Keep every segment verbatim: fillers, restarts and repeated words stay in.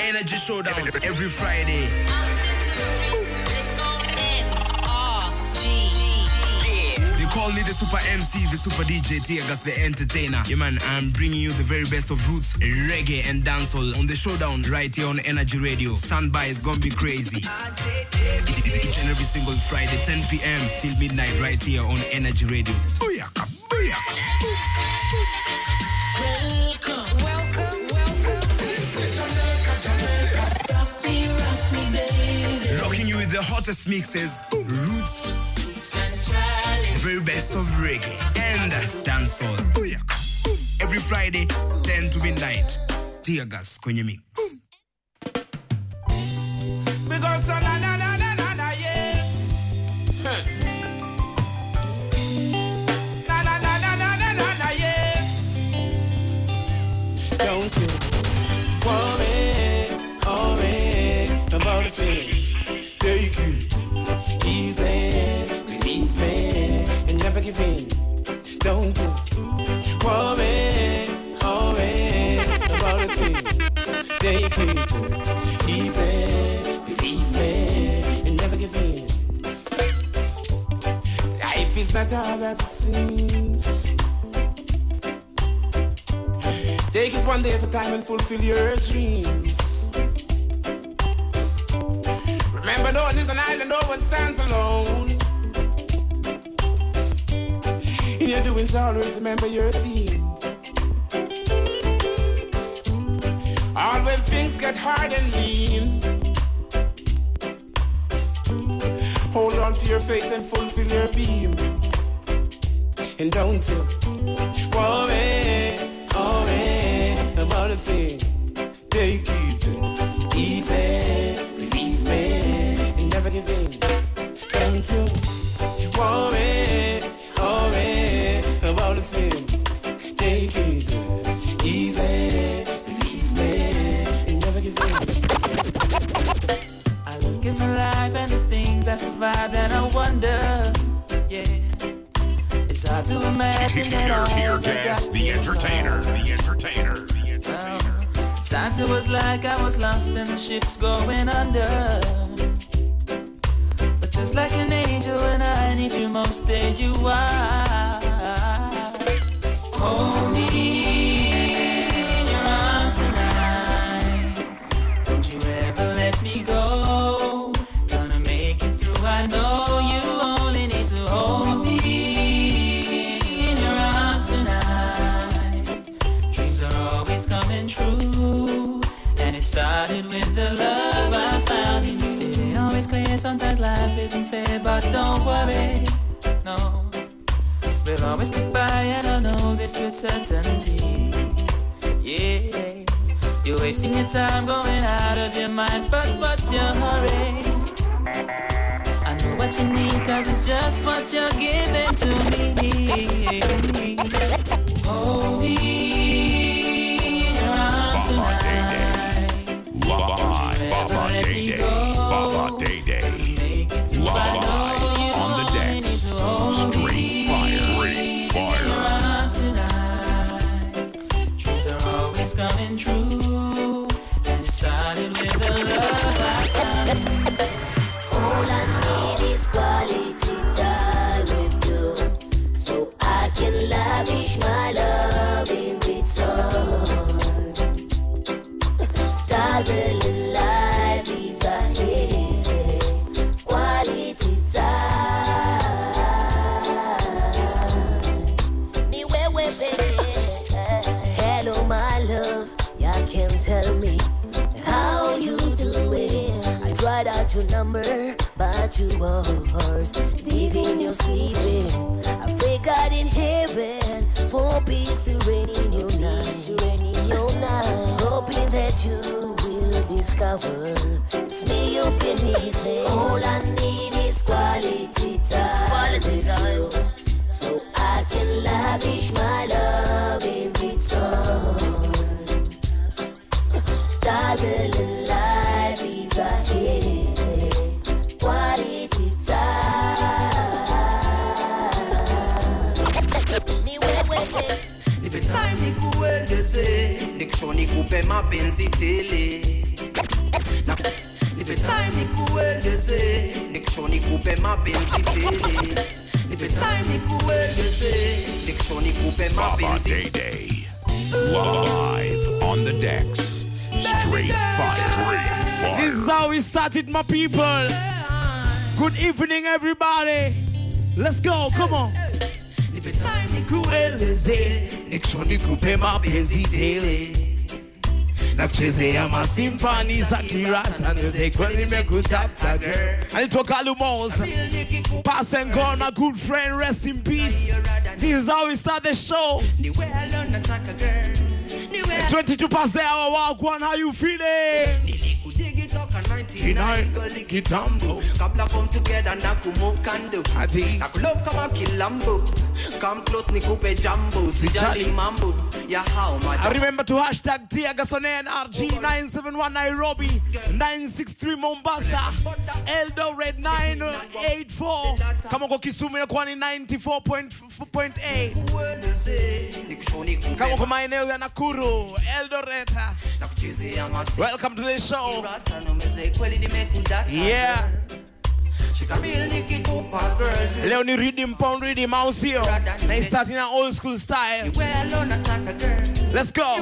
Energy Showdown every Friday. They call me the Super M C, the Super D J, Tiagas, the Entertainer. Yeah, man, I'm bringing you the very best of roots, reggae, and dancehall on the Showdown right here on Energy Radio. Stand by, it's gonna be crazy. Each and every single Friday, ten p.m. till midnight right here on Energy Radio. Booyaka, booyaka. Welcome, welcome, welcome. Jamaica, Jamaica. Rock me, rock me, baby. Rocking you with the hottest mixes, roots, and challenge. the very best of reggae and dancehall. Booyaka. Every Friday, ten to midnight. Tiagas kwenye mix. Because na na na na na na yes. Na na na na na na na na yes. Don't you worry, worry about a thing. Take it easy, believe me, and never give in. Don't you worry, worry about a thing. Take it easy, believe me, and never give in. Life is not all as it seems. Take it one day at a time and fulfill your dreams. Remember, no one is an island, no one stands alone. In your doings, always remember your theme. All when things get hard and mean, hold on to your faith and fulfill your beam. And don't you worry, worry about a thing. Take it easy, believe me, and never give in. Don't you worry, worry about a thing. Take it easy, believe me, and never give in. I look at my life and the things I survived and I wonder, yeah. It's hard to imagine that I Here, ever guest, got the this entertainer, far. the entertainer, the entertainer. Times it was like I was lost and the ship's going under. But just like an angel when I need you most, there you are. Hold me in your arms tonight. Don't you ever let me go. Gonna make it through, I know you only need to hold me in your arms tonight. Dreams are always coming true, and it started with the love I found in you. It ain't always clear, sometimes life isn't fair, but don't worry, no. We'll always stick by, and I know this with certainty. Yeah, you're wasting your time going out of your mind, but what's your hurry? I know what you need, cause it's just what you're giving to me. Hold me in your arms tonight. Live, Baba Day Day, Baba Day Day, live on the decks. Straight fire, fire. Dreams are always coming true, and it started with the love I found. All I need is quality time with you, so I can lavish my love in return. Dazzling life is ahead, quality time. Me where we baby. Hello my love, you can tell me how you doing. I tried out your number, but you was leaving you sleeping. I pray God in heaven for peace to reign in your night, to reign in your night. Hoping that you will discover it's me you've been missing. All I need is quality time, quality time, so I can lavish my love in return. Dazzling life is ahead, quality time. Me we we Nipe time nikueleze, nikisho nikupe mapenzi tele. nikisho nikupe mapenzi tele. Nipe time nikueleze, nikisho nikupe Baba mapenzi. Day Day. Live on the decks. Straight fire. Straight fire. This is how we started, my people. Good evening, everybody. Let's go, come on. Nipe time nikueleze, nikisho nikupe mapenzi tele. Nakuchezea masimfani za kirasa nze kweli nimekutafuta girl. Anaitwa Kalumos. Pass and go, my good friend, rest in peace. This is how we start the show. twenty-two past the hour, walk one, how you feeling? ninety-nine kitambo kabla come together na kumove kando Ati na kulove kama kilambo come close nikupe jambo sijali mambo ya how much. I remember to hashtag Tiagasone N R G nine seven one Nairobi, nine six three Mombasa, Eldoret nine eight four. Kama kwa Kisumu inakuwa ni ninety-four point eight. Kama kwa maeneo ya Nakuru, Eldoret. Welcome to the show. Yeah. Leo ni Redeem Pound Redeem Mausio. They start in an old school style. Let's go.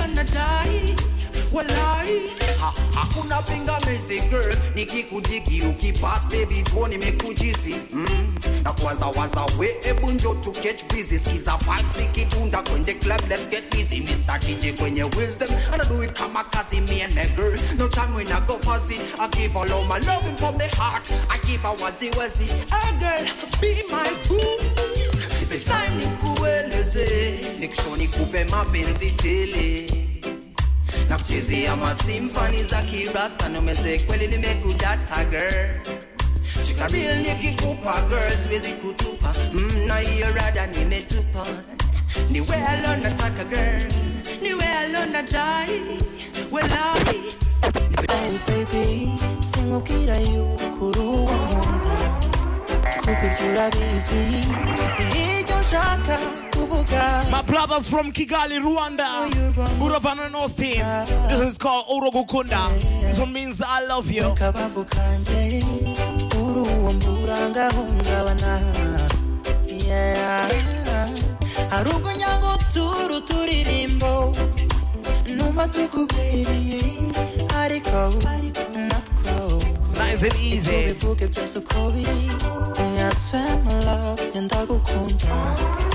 Hakuna pingamizi girl, nikikudiki ukipass baby tuone nimekujizi mm. Na kuwaza waza we ebu njo to catch busy skiza vibes ikitunda kwenye club let's get busy Mister D J kwenye wisdom and I do it kama kazi me and my girl no time when I go fuzzy I give all of my loving from the heart I give her wazi wazi hey girl be my boo it's time nikueleze nikisho nikupe mapenzi tele na kuchezea masimfani za kirasta nomeze kweli nimekudata girl shika real nikikupa girl siwezi kutupa mm, na hiyo rada nimetupa ni well on nataka girl ni well on nataka welai Hey baby singo kira yu kuruwa mwanda kukujura busy hiyo shaka my brothers from Kigali, Rwanda, Buravan and Austin. This is called Orogukunda. This one means I love you. Yeah. Arugunyango turu turirimbo Numva tukubiriye Ariko Natko Nice and easy. Bivuge byose uko biri I swear my love Ndagukunda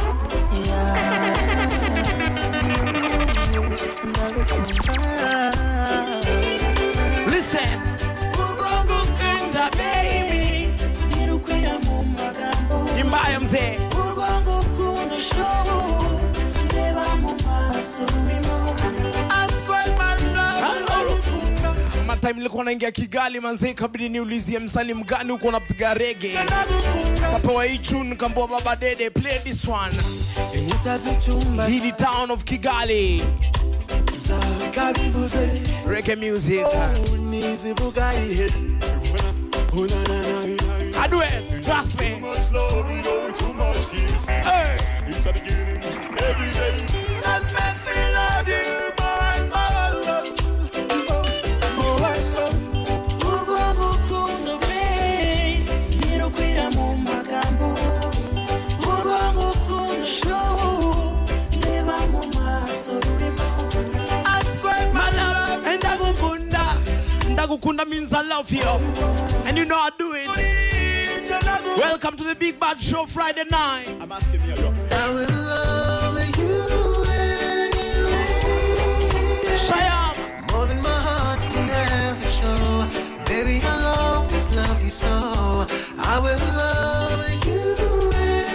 Listen. Urwangukunda baby Nirukwira mu magambo Imbaya mzee. Urwangukunda show Ndeba mu maso urimo I swear my love Ma time nilikuwa naingia Kigali manze kabidi niulizie msanii mgani uko unapiga reggae. Kapewa hii tune kamboa Baba Dede play this one. Hii ni town of Kigali. Reggae music. I do it, trust me. Hey. It's a beginning every day. That makes me love you more and more. More and more. Urwangukunda baby Nirukwira mu magambo Urwangukunda show Ndeba mu maso urimo I swear my love and Ndagukunda. Ndagukunda means I love you. And you know I do it. Welcome to the Big Bad Show Friday night. I'm asking you, look. I will love you anyway. Shayam. More than my heart can ever show. Baby, I'll always love you so. I will love you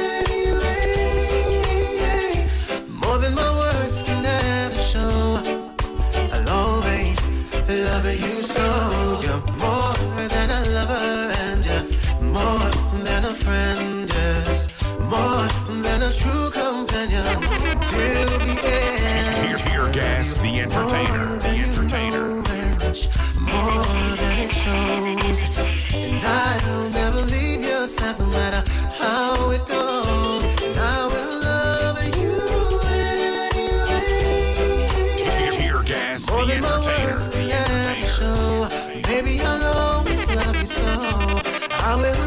anyway. More than my words can ever show. I'll always love you so. You're more than a lover and you're more than a friend. Just more than a true companion till the end. Tear, tear gas, the entertainer, the entertainer. More than it shows, and I'll never leave your side no matter how it goes. And I will love you anyway. Tear, tear gas, More the than my entertainer, words the can ever entertainer. show. Baby, I'll always love you so. I will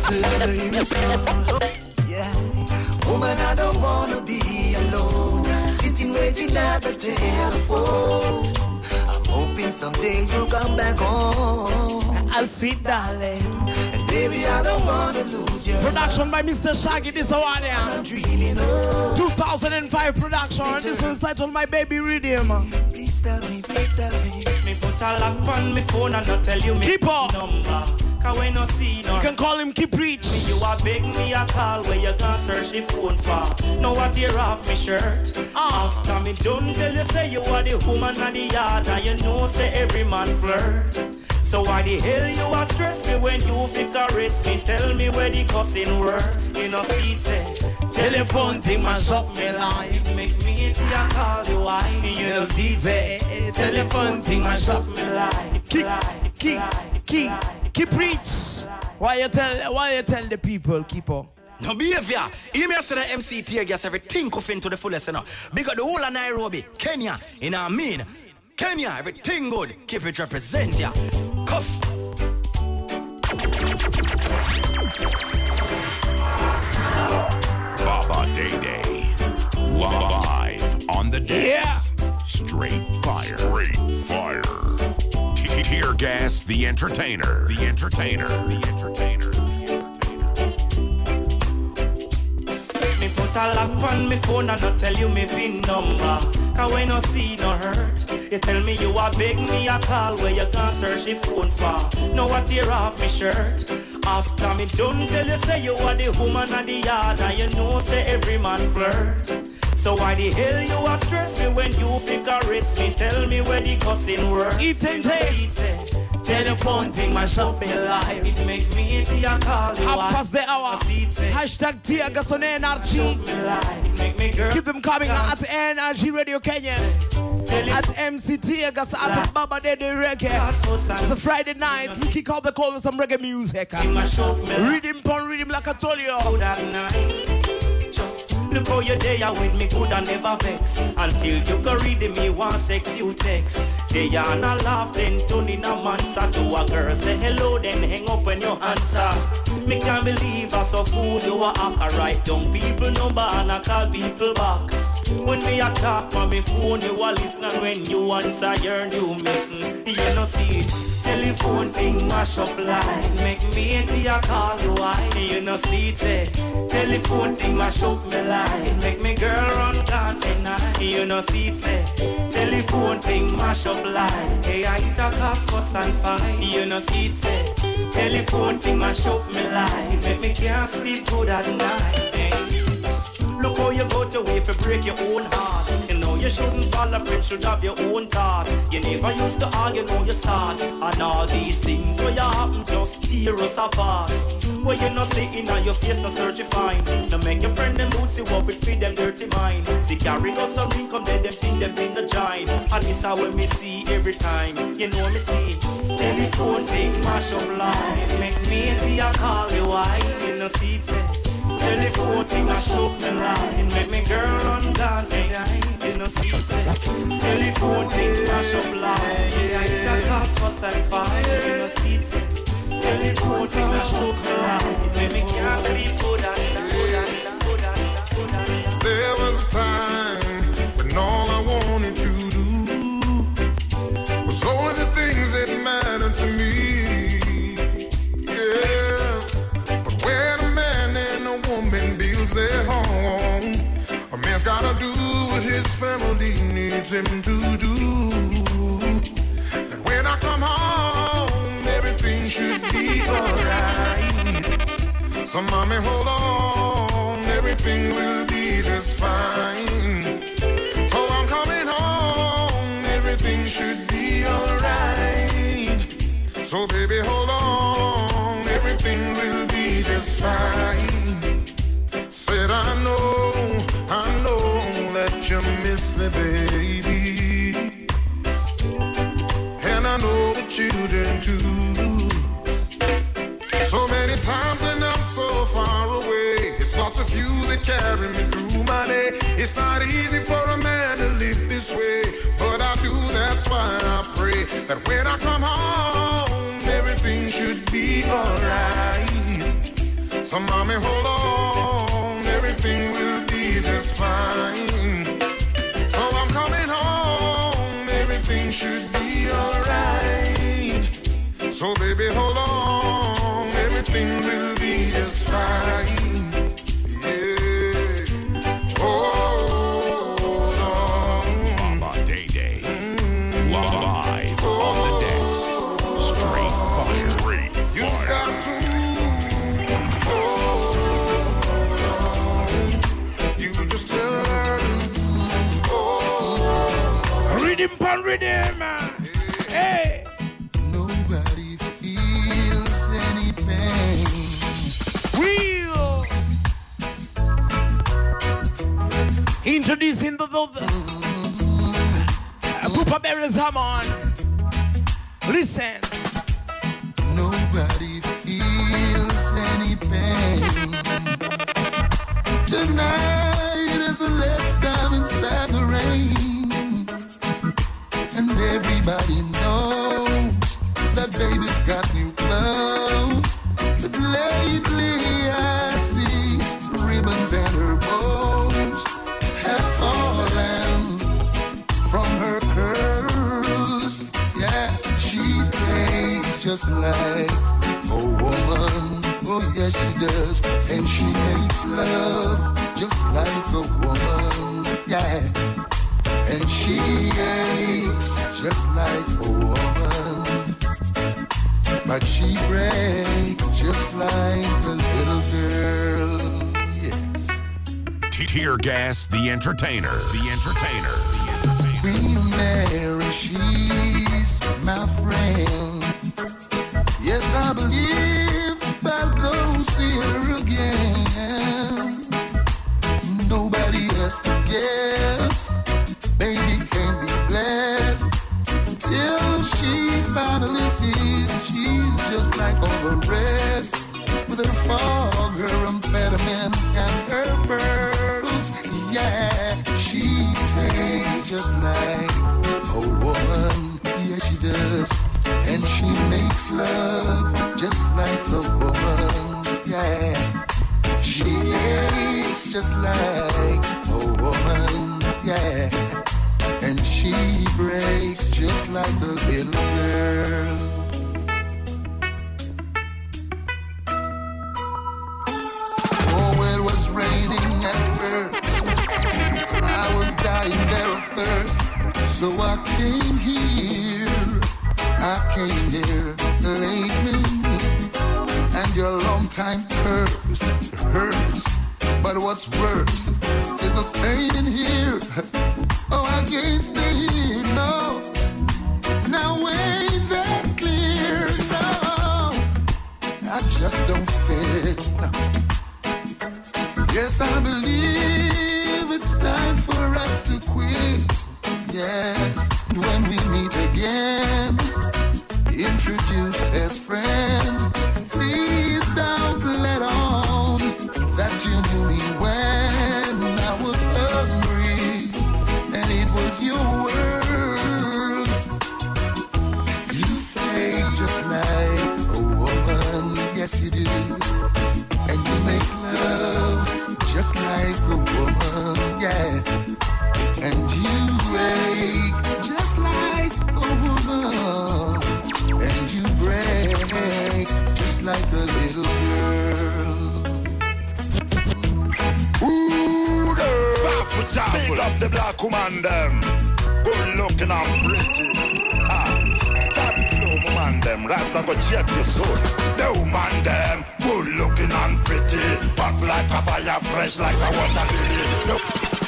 love you so. Yeah, woman, I don't wanna be alone, sitting waiting at the telephone. I'm hoping someday you'll come back home. I'll sweet darling. And baby, I don't wanna lose you. Production by Mister Shaggy, this one, yeah. I'm dreaming of two thousand five production. This one's titled My Baby Rhythm. Please tell me, please tell me. Me put a lock on my phone and not tell you me Keep up. number. Cause when no see no. You can call him Keep Reach. You are beg me a call where you can search the phone for. Know what tear off me shirt. Ah. After me done tell you say you are the woman of the yard, and you know say every man flirt. So why the hell you are stress me when you fit caress me? Tell me where the cussing work. You know see say telephone thing mash up me life. Make me into a call you why. You know see say telephone thing mash up me life. Keep, keep, keep, keep Reach. Why you tell, why you tell the people, keep up? No behavior. You may say the M C tear gas everything coughing to the fullest, you know. Because the whole of Nairobi, Kenya, you know what I mean? Kenya, everything good. Keep it represent ya. Cuff. Baba Day Day. Live on the decks. Yeah. Straight fire. Straight fire. Tear gas the entertainer. The entertainer. The entertainer. Me put a lock on me phone and not tell you me pin number. Cause when no see no hurt, you tell me you are beg me a call where you can search the phone for. Know what tear off me shirt. After me done tell you say you are the woman of the yard, and you know say every man flirt. So why the hell you are stress me when you fit caress me? Tell me where the cussing work. Eat and take. Telephone thing mash up me life. It make me into a call you Half past the hour. Hashtag Tear Gas on N R G. Keep them coming at N R G Radio Kenya. At M C Tear Gas at Baba Day Day Reggae. It's a Friday night. We kick out the call with some reggae music. Rhythm pon rhythm like I told you. Look how you're there with me, good and never vex. Until you go read me, one sex you text. They are not laugh, then turn in a mansa to a girl. Say hello, then hang up when you answer. Me can't believe I so fool you are act right. Young people number and I call people back. When me a talk on me phone, you are listening. When you answer, you're new missing. You know see it. Telephone thing mash up line. Make me into a call you why. You know see it. Say. Telephone thing mash up me line. Make me girl run down tonight. You know see it. Say. Telephone thing mash up line. Hey, I hit a cast fuss and fine. You know see it. Say. Telephone thing mash up me line. Make me can't sleep good at night. Hey. Look how you go to way for break your own heart. You know you shouldn't fall a friend, should have your own thought. You never used to argue, know you start. And all these things where you happen just tear us apart. Where you not sitting on your face, no search you find. No make your friend them boots you up with feed them dirty mind. They carry us some income, then them think them in the giant. And this how when me see every time. You know me see. Telephone thing mash up line. Make me into a call you why. You know see it. Telephone thing mash up the line. Make me girl run down tonight. You know see it. Telephone thing mash up line. Yeah, it's a cause for sci-fi. You know see it. Telephone thing mash up the line. Make me can't sleep good and good and good and good and. There was a time when all I wanted to do was only the things that mattered to me. Yeah, but when a man and a woman builds their home, a man's gotta do what his family needs him to do. And when I come home, everything should be alright. So mommy, hold on, everything will be just fine. So I'm coming home, everything should be alright. So baby, hold on, everything will be just fine. Said I know, I know that you miss me, baby. And I know the children too. So many times when I'm so far away, it's lots of you that carry me through my day. It's not easy for a man to live this way, but I do, that's why I pray that when I come home, everything should be alright. So mommy, hold on, everything will be just fine. So I'm coming home, everything should be alright. So baby, hold on, everything will be just fine. Yeah. Hold on. Mama Day Day. Mm-hmm. Live oh. on the decks. Straight fire. Straight fire. You got to hold on. You just tell her. Oh. Rhythm pan rhythm. Hey. Nobody feels any pain. Real. Introducing the the, the mm-hmm. Poopa Berries Hammond. Listen. Nobody feels any pain. Tonight is the last time inside the rain, and everybody knows that baby's got new clothes. But lately I see ribbons and her bows have fallen from her curls. Yeah, she tastes just like a woman. Oh yes, she does. And she makes love just like a woman. Yeah. And she aches just like a woman. But she breaks just like a little girl. Yes. Tear Gas, the entertainer. The entertainer. The entertainer. Queen Mary, she's my friend. Yes, I believe I'll go see her again. Nobody has to guess. Baby can't be blessed till she finally sees she's just like all the rest. With her fog, her amphetamine, and her pearls. Yeah, she tastes just like a woman. Yeah, she does. And she makes love just like a woman. Yeah, she aches just like a woman. Yeah, and she breaks just like a little girl. Oh, it was raining at first. I was dying there of thirst. So I came here. I came here lately. And your long time curse hurts. But what's worse is the pain in here. Oh, I can't stay here, no. Now ain't that clear, no. I just don't fit, no. Yes, I believe it's time for us to quit. Yes, when we meet again, introduced as friends, please don't let on that you knew me when I was hungry and it was your world. You fake just like a woman, yes you do, and you make love just like a woman, yeah. And you ache just like a woman, and you break just like a little girl. Ooh, girl, big up the black woman, them. Good looking and pretty. Ah, start the flow, woman, them. Rasta go check your soul. The woman, them. Good looking and pretty. Hot like a fire, fresh like a water lily. The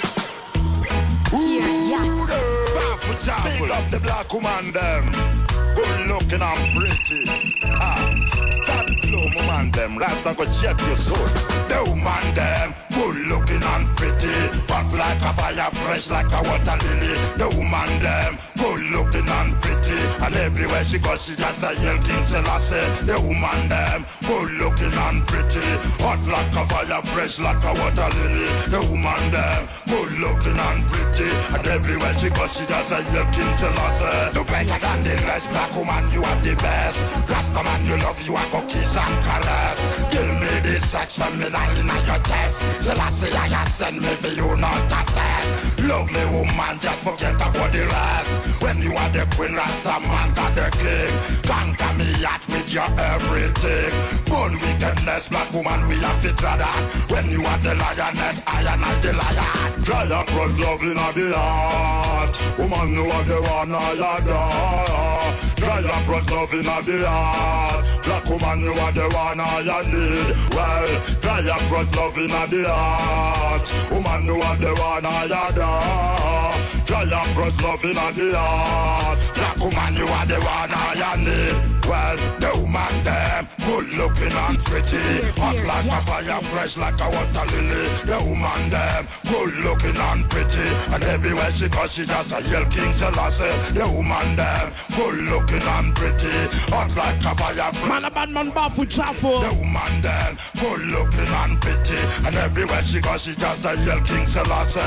Ooh, girl, big up the black woman, them. Good looking and pretty. Ah, start the flow, woman, them. Rasta go check your soul. The woman, them. Good looking and pretty. Hot like a fire, fresh like a water lily. The woman, them. Good looking and pretty. And everywhere she goes, she just a yell King Selassie. The woman, them. Good looking and pretty. Hot like a fire, fresh like a water lily. The woman, them. Good looking and pretty. And everywhere she goes, she just a yell King Selassie. No better than the rest, black woman, you are the best. Rasta man, you love, you are go kiss and caress. Give me the sex feminine in your chest. Selassie, I send me for you not to test. Love me, woman, just forget about the rest. When you are the queen, Rasta man got the king. Conquer me out with your everything. Born wickedness, black woman, we have to try that. When you are the lioness, I am not the lion. Try to put love in the heart. Woman, you are the one I adore. Try to put love in the heart. Black woman, you are the one I need. Well, try to put love in the heart. Woman, you are the one I adore. Try to put love in the heart. Black woman, you are the one I need. Well, the woman them, good looking and pretty. Hot like a fire, fresh like a water lily. The woman them, good looking and pretty. And everywhere she goes, she just a yell King Selassie. The woman them, good looking and pretty. Hot like a fire, fresh. Man, a bad man, baff with chaffle. The woman them, good looking and pretty. And everywhere she goes, she just a yell King Selassie.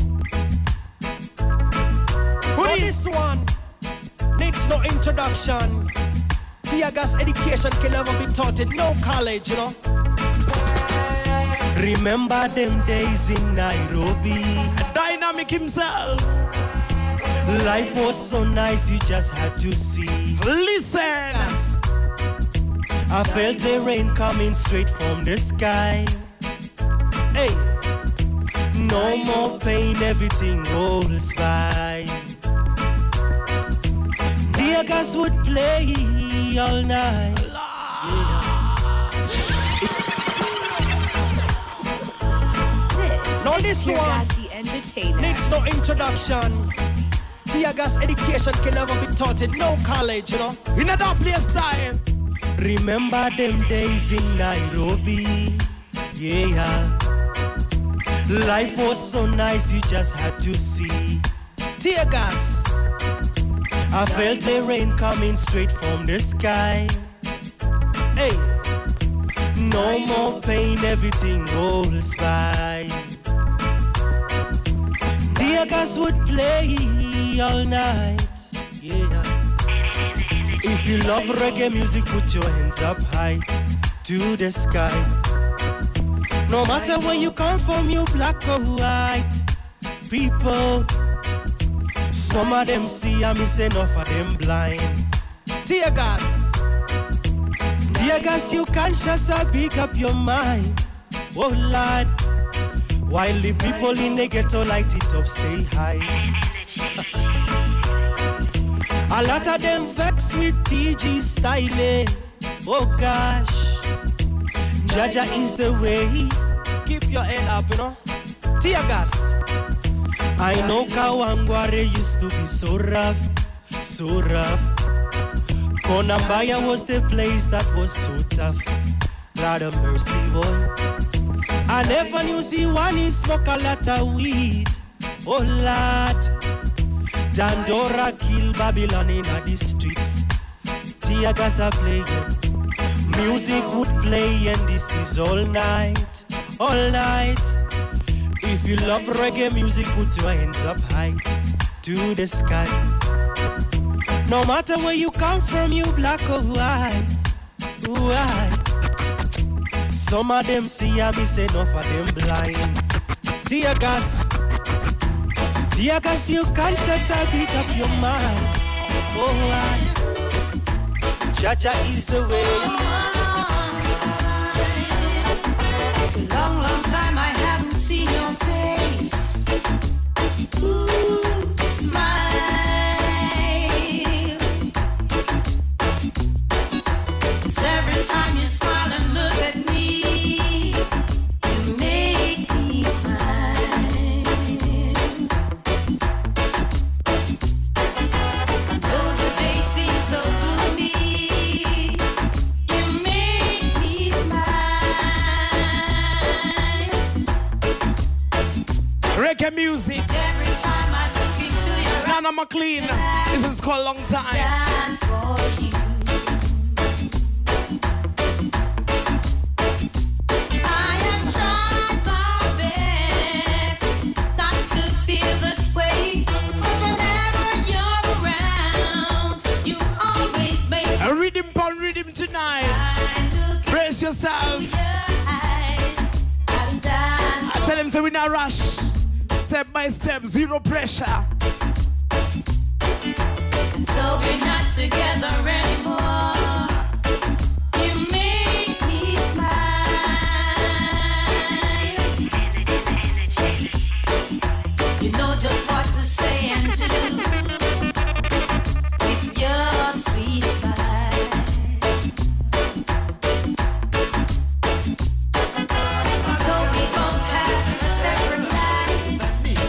Well, this one needs no introduction. Tear gas education can never be taught in no college, you know. Remember them days in Nairobi. Dynamic himself. Life was so nice, you just had to see. Listen. I felt the rain coming straight from the sky. Hey, no more pain, everything rolls by. Tear gas would play all night. Yeah. This now is this Tear one Gas the Entertainer. needs no introduction. Tear gas education can never be taught in no college, you know. In a dark place time. Remember them days in Nairobi. Yeah. Life was so nice, you just had to see. Tear gas. I felt the rain coming straight from the sky. Hey, no more pain, everything rolls by. Tear gas would play all night. Yeah. If you love reggae music, put your hands up high to the sky. No matter where you come from, you black or white people. Some of them see and miss enough of them blind. Tear gas. Tear gas, you conscious and big up your mind. Oh Lord. While the people in the ghetto light it up, stay high. A lot of them vex with T G styling. Oh gosh. Jaja is the way. Keep your head up, you know. Tear gas. I know Kawangware used to be so rough, so rough. Konambaya was the place that was so tough. Lord of mercy, boy. I never knew see one he smoke a lot of weed. Oh Lord. Dandora kill Babylon in the streets. Tear gas are playing. Music would play and this is all night, all night. If you love reggae music, put your hands up high to the sky. No matter where you come from, you black or white, white. Some of them see and miss enough of them blind. Tear gas, tear gas, you conscious and beat up your mind. Oh, white. Jaja is the way. It's a long, long time I haven't seen your face. Ooh, smile. It's every time you smile and look at me, you make me smile. Though the day seems so gloomy, you make me smile. Reggae music. Every time I took you to your Nana McLean. This is called Long Time. stand for you. I have tried my best not to feel this way, but whenever you're around, you always make A rhythm pound rhythm tonight. Brace yourself. your eyes. say we not rush. Step by step, zero pressure. So we're not together anymore. You make me smile. You know just what to say and do. It's your sweet smile. So we both have separate lives. You make me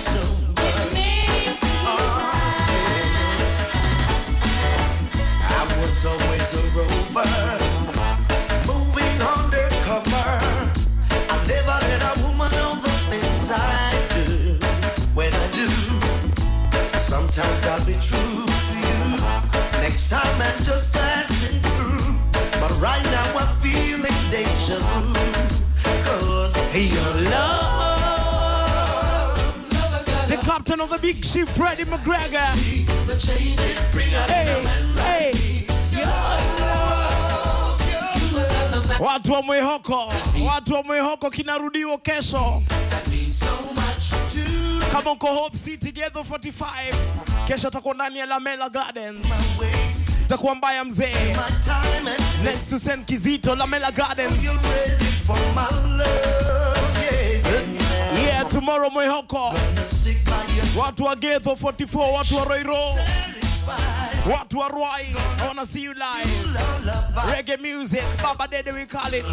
was always a rover, moving undercover. I never let a woman know the things I do. When I do, sometimes I'll be true to you. Next time I'm just passing through. But right now I'm feeling deja vu. Cause your love, The captain of the big ship, Freddie McGregor. the change it bring out Hey, hey. Watu wa Mwehoko, watu wa Mwehoko kinarudiwa kesho. Kama uko Hope City Ghetto forty-five, kesho takuwa ndani ya Lamela Gardens. Takuwa mbaya mzee. Next to Saint Kizito, Lamela Gardens. Yeah, tomorrow Mwehoko. Watu wa Ghetto forty-four, watu wa Roiro. Watu wa Rwai, I wanna see you live. Reggae music, Baba Dede we call it.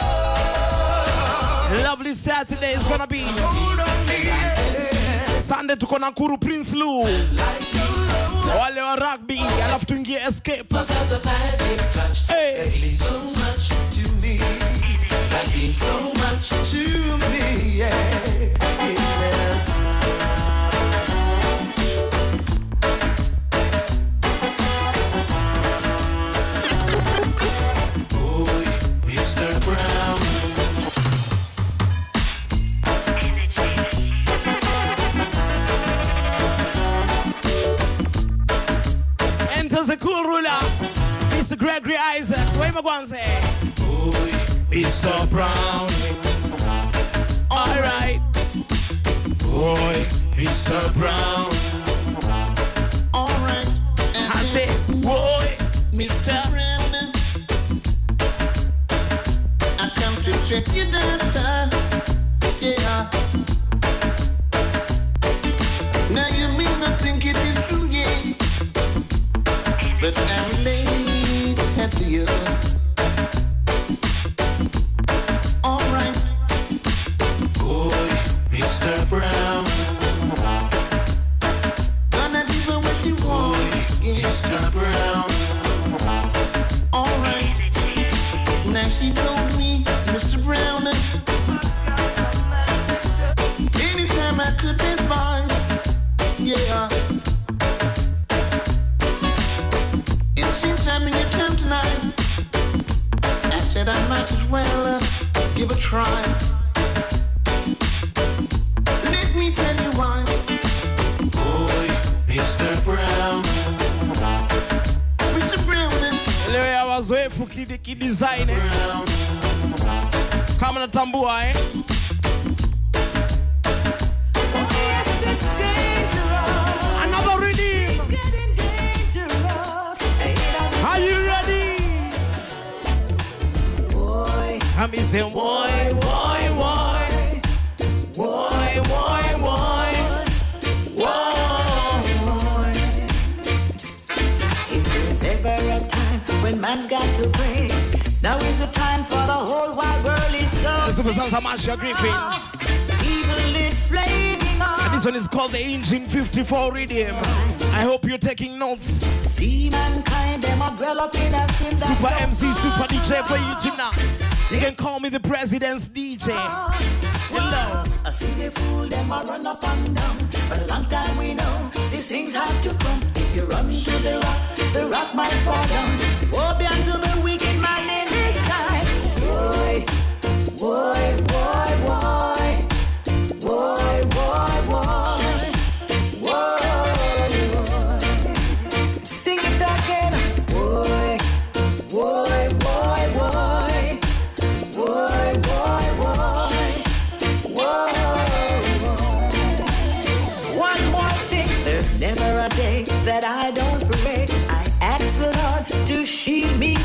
Lovely Saturday is gonna be. Sunday tuko Nakuru Prince Lou. Wale wa rugby, alafu tuingie escape. Hey. So much to me, that means so much to me, yeah, yeah. Enters a cool ruler, Mister Gregory Isaacs. What am I going to say? Mister Brown. All right. Boy, Mister Brown. All right. I say, boy, Mister Brown. I come to check you down, yeah. Now you may not think it is true, yeah. But I'm late at you. All right. Boy, Mister Brown. Gonna give her what you want, yeah. Mister Brown. All right. Now she told me, Mister Brown, anytime I could be fine, yeah. It seems I'm in your town tonight. I said I might as well uh, give a try. Let me tell you why. Boy, Mister Brown. Mister Brown. Leo ya wazoefu kidi kidesign. Kama natambua eh. Another redeem. Are you ready? Boy, I'm saying, boy, boy, boy, boy, boy, boy, boy. If there's ever a time when man's got to pray, now is the time for the whole wide world is so. Super Salsa Masha Griffins. Evil is flaming on. And this one is called the Engine fifty-four Rhythm. I hope you're taking notes. See mankind, them a dwell up in a sin that's Super so M C, Super hard. D J for you tonight. You can call me the President's D J. Hello. I see they fool them a run up and down. But a long time we know these things have to come. If you run to the rock, the rock might fall down. Woe be unto the wicked man in this time. Boy, boy, boy, boy. Boy, boy, boy. Boy, boy. Sing it again. Boy, boy, boy, boy. Boy, boy, boy. Boy.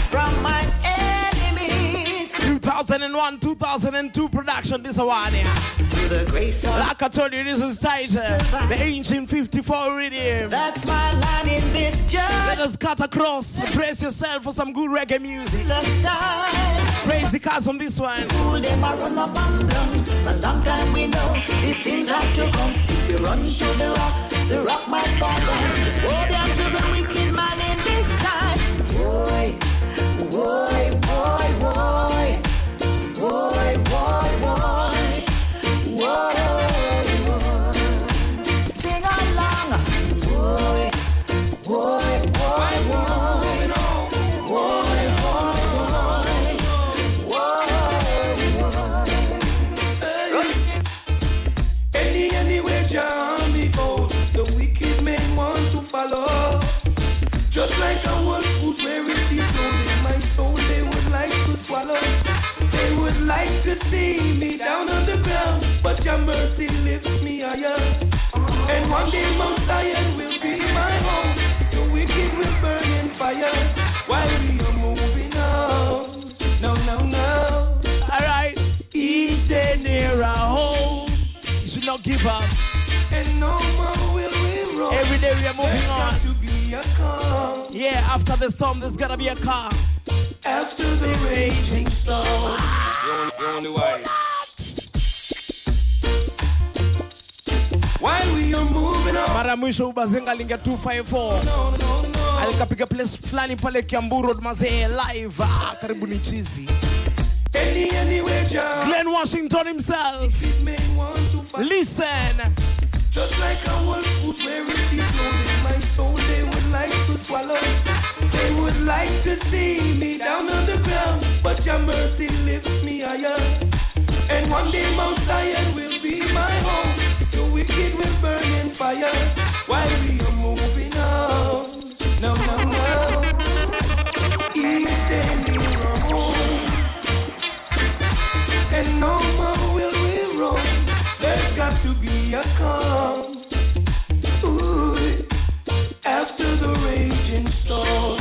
from my enemies. two thousand one, two thousand two production, this one here. To the grace of like I told you, this is titled The Ancient fifty-four Rhythm. That's my line in this journey. Let us cut across. Brace yourself for some good reggae music. Crazy cars on this one. Fool them a run up and down. For a long time we know these things have to come. If you run to the rock, the rock might fall down. Go down to the wicked man in this time. Boy, boy, boy, boy. Boy, boy, boy. Boy, boy. Sing along. Boy, boy, boy, boy. Boy, boy, boy. Any, anywhere John goes, the wicked men want to follow. Just like a wolf who's wearing sheep clothing, my soul they would like to swallow. They would like to see me down on the ground, but your mercy lifts me higher. And one day Mount Zion will be my home. The wicked will burn in fire while we are moving on. No, no, no. Alright. Each day near our home. You should not give up. And no more will we roll. Every day we are moving There's on. got to be a calm. Yeah, after the storm, there's gotta be a calm. After the raging storm. The only way. While we are moving on. Mara mwisho ubazenga linga two five four. No, no, no. Alikapiga place flani pale Kiambu Road mazee live. Ah, karibu ni chizi. Any, anywhere, John. Glenn Washington himself. Listen. Just like a wolf who's wearing sheep clothing, my soul they would like to swallow. They would like to see me down on the ground, but your mercy lifts me higher. And one day Mount Zion will be my home. The wicked will burn in fire while we are moving on. No, no, no. Each day near our home. And no more will we roam. There's got to be a calm. Ooh, after the raging storm.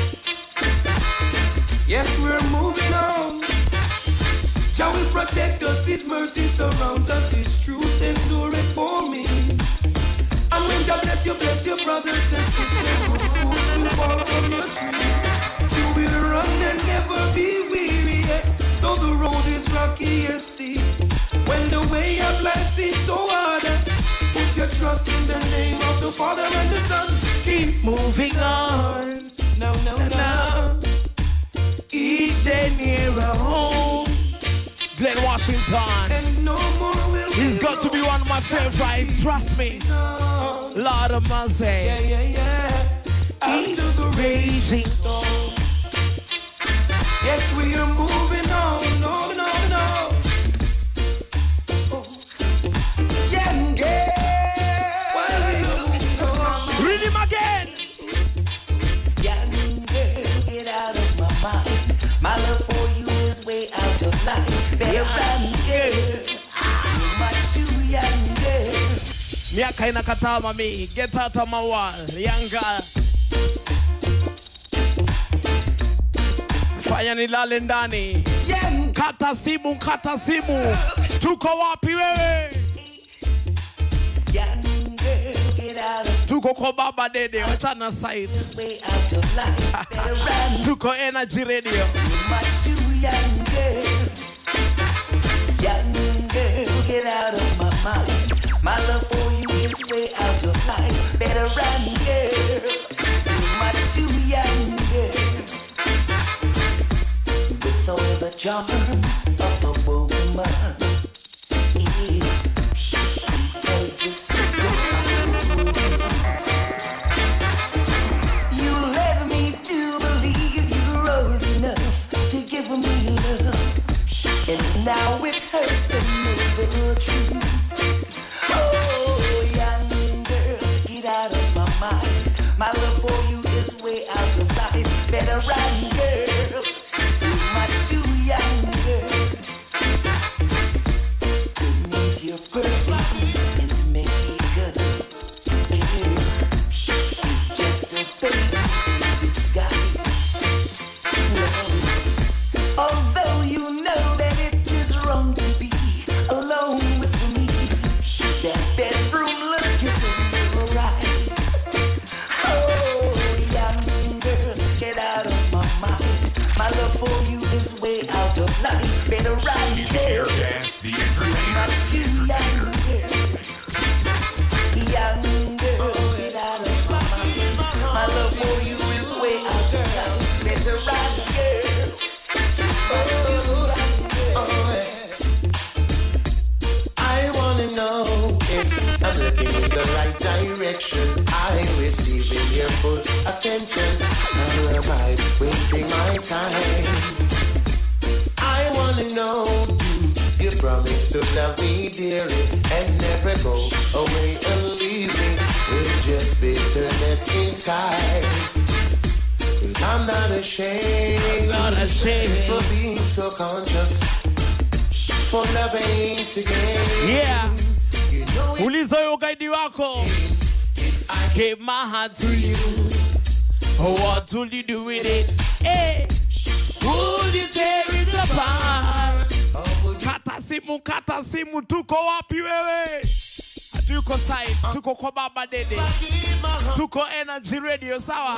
Yes, we're moving on. Jah will protect us, His mercy surrounds us, His truth endureth for me. And when Jah bless you, bless your brothers and sisters who fall from your tree. You will run and never be weary, though the road is rocky and steep. When the way of life seems so hard, put your trust in the name of the Father and the Son. Keep moving on. No, no, no. Each day nearer home. Glenn Washington. And no more will He's got to be one of my favorites. Trust me. Lord of mercy. Yeah, yeah, yeah. After the raging storm. Yes, we are moving on. No, no, no. Yeah, yeah. Read him again. Yeah, girl, get out of my mind. My love for you is way out of line. Better run, girl. You're much too young, girl. Miaka inakataa mami. Get out of my wall. Young girl. Fanya nilale ndani. Kata simu, kata simu. Tuko wapi wewe? Tuko kwa baba dede, wachana side. Tuko Energy Radio. Much too young, girl. Young girl, get out of my mind. My love for you is way out of line. Better run, girl. You're much too young, girl. With all the charms of a woman, yeah. You led me to believe you're old enough to give me love, and now it hurts to know the truth. Oh, young girl, get out of my mind. My love for you is way out of line. Better run, girl. You're much too young, girl. much you younger. Younger, without a mama. My love for you is way out of town. Better run, girl. Oh, oh, yeah. I wanna know if I'm looking in the right direction. I'm receiving your full attention. Or am I wasting my time? I wanna know, do you promise to love me dearly and never go away and leave me with just bitterness inside? 'Cause I'm not ashamed, not ashamed for being so conscious, for loving to gain. Yeah. Uliza yo guide wako. I gave my heart to you. Oh, what will you do with it? Hey, would you tear it apart? Kata simu, kata simu, tuko wapi wewe? Tuko side, tuko kwa Baba Dede, tuko Energy Radio, sawa?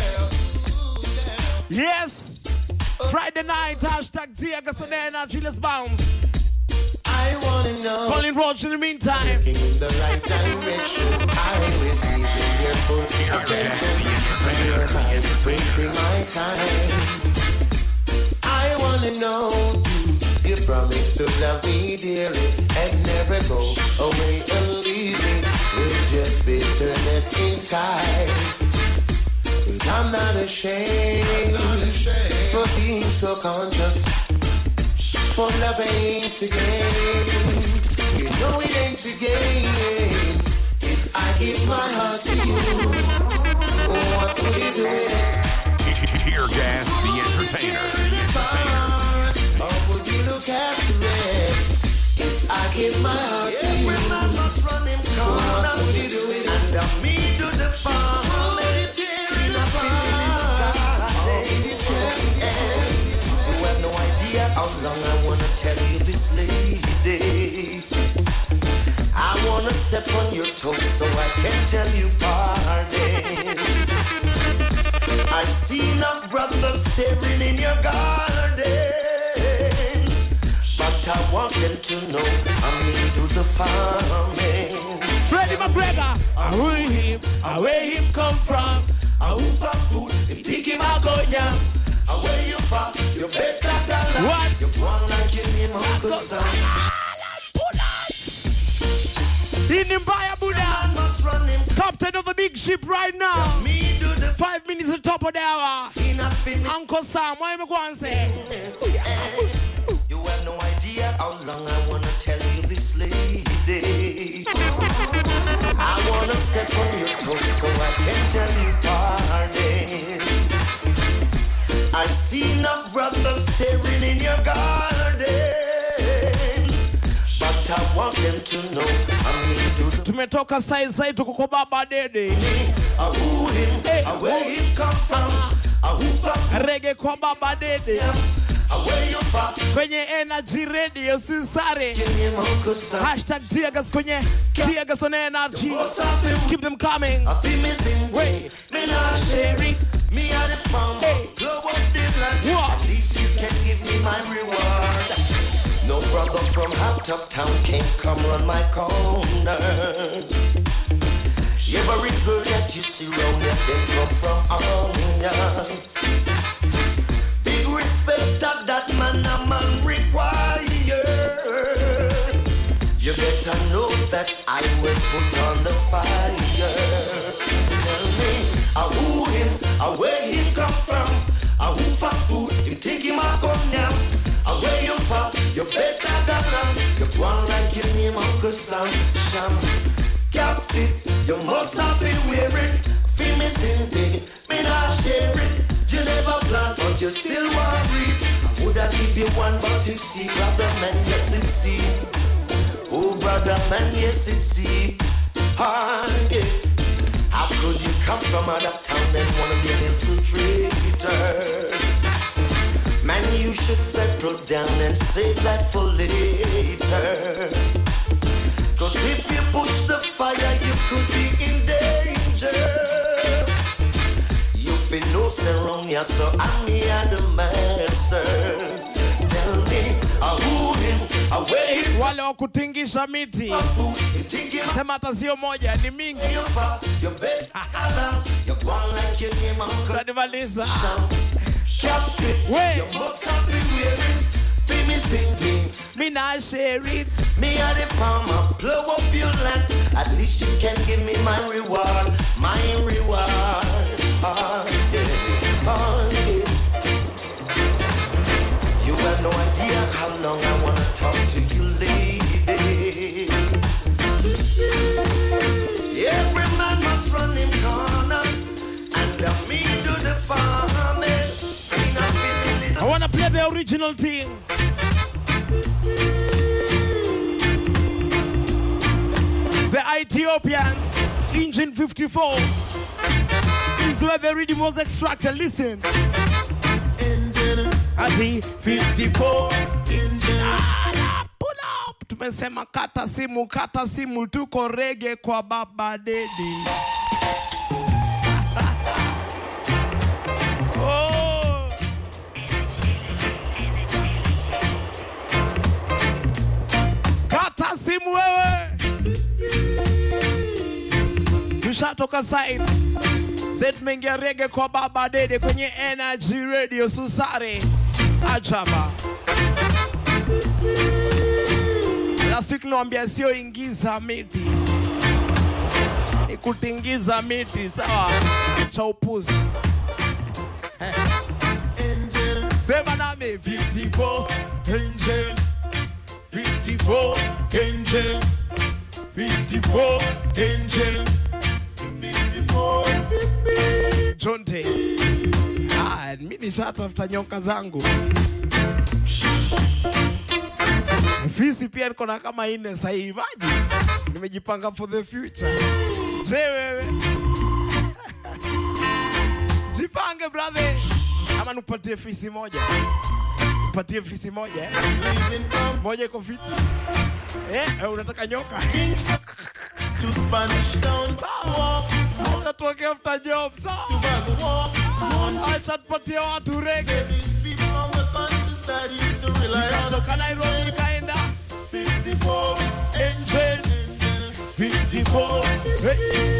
Yes, Friday night, hashtag Tia Gasone Energy, let's bounce. I wanna know. Calling Roger in the meantime. Looking in the right direction. I receive your full attention. I'm wasting my time. I wanna know, do you promise to love me dearly and never go away and leave me with just bitterness inside? 'Cause I'm not ashamed, not ashamed for being so conscious, for loving to gain. You know it ain't to gain if I give my heart to you. What would you do with it? Tear Gas, the entertainer. The entertainer. Or would you look after it if I give my heart to you? Every man must run him corner. What would you do with it? And I me to the farm. Let it tear it apart. You have no idea how long I wanna tell you this, lady. I wanna step on your toes so I can tell you pardon. I've seen enough brothers staring in your garden, but I want them to know I'm into the farming. Freddie McGregor, where him, where him come from? Who for food, if pick him out go down. Where you from, you better than what? You want like you name Uncle Sam. In Mbaya Buddha, captain of the big ship right now. Five minutes to top of the hour. Uncle Sam, what am I going to say? You have no idea how long I want to tell you this, lady. I want to step on your toes so I can tell you pardon. I've seen enough brothers staring in your garden, but I want them to know I'm into the... Tumetoka side side tuko kwa Baba Dede. Who him, where him come from, who from... Reggae kwa Baba Dede. Where you from? Kwenye Energy Radio, Susare. Hashtag Tiagas kwenye Tiagas on Energy. Keep them coming. I feel missing. Wait, me not sharing. Me are the farm. Hey. Blow up this land. What? At least you can give me my reward. No brother from out of town can come run my corner. Every girl that you see round here, they come from hunger. Big respect of that man a man require. You better know that I will put on the fire. Tell me, uh, who him, uh, where he come from, uh, who for food, him take him a come now. Uh, where you from, you better than him. You want like your name Uncle Sam, Sham. Cap fit, you must have been wearing. Feel me stinting, me not share it. You never plan, but you still want reap. I would have give you one, but you see, brother man, you succeed. Oh, brother man, yes, it's see. Ah, yeah. How could you come from out of town and wanna be an infiltrator? Man, you should settle down and save that for later. Cause if you push the fire, you could be in danger. You feel no ceremony, so I'm here the master. Tell me, uh, who him, uh, where him. Wale kutingisha miti. Sema hata sio moja, ni mingi. Tunadimaliza. We. Me not share it. Me are the farmer, blow up your land. At least you can give me my reward, my reward. Oh, yeah. Oh, yeah. You have no idea how long I wanna talk to you, lady. Every man must run in corner, and uh, me do the farming. I wanna play the original thing. The Ethiopians, Engine fifty-four, is where the rhythm was extracted. Listen. Engine Ati fifty-four, engine. Ah, pull up. Tumesema kata simu, kata simu, tuko rege kwa Baba Dedi. Oh. Kata simu wewe. Tushatoka site. Zed mengia rege kwa Baba Dede kwenye Energy Radio Susare Ajaba. Last week niwaambia sio ingiza miti, ni kutingiza miti, sawa? Cha upuzi. Sema nami fifty-four engine, fifty-four engine, fifty-four engine, fifty-four Jonte. Ah, mimi nishatafuta nyoka zangu. Fisi pia niko na kama ine sasa hivi. Imagine. Nimejipanga for the future. Je wewe. Jipange brother. Ama nupatie fisi moja. Nupatie fisi moja eh. Moja iko fiti. Eh, unataka nyoka? To Spanish Town, walk. Acha tuoke after job, sawa? To bag walk. Acha tupatie watu rege. These people on the countryside used to rely on. Toka Nairobi kaenda. fifty-four is engine. fifty-four. Hey.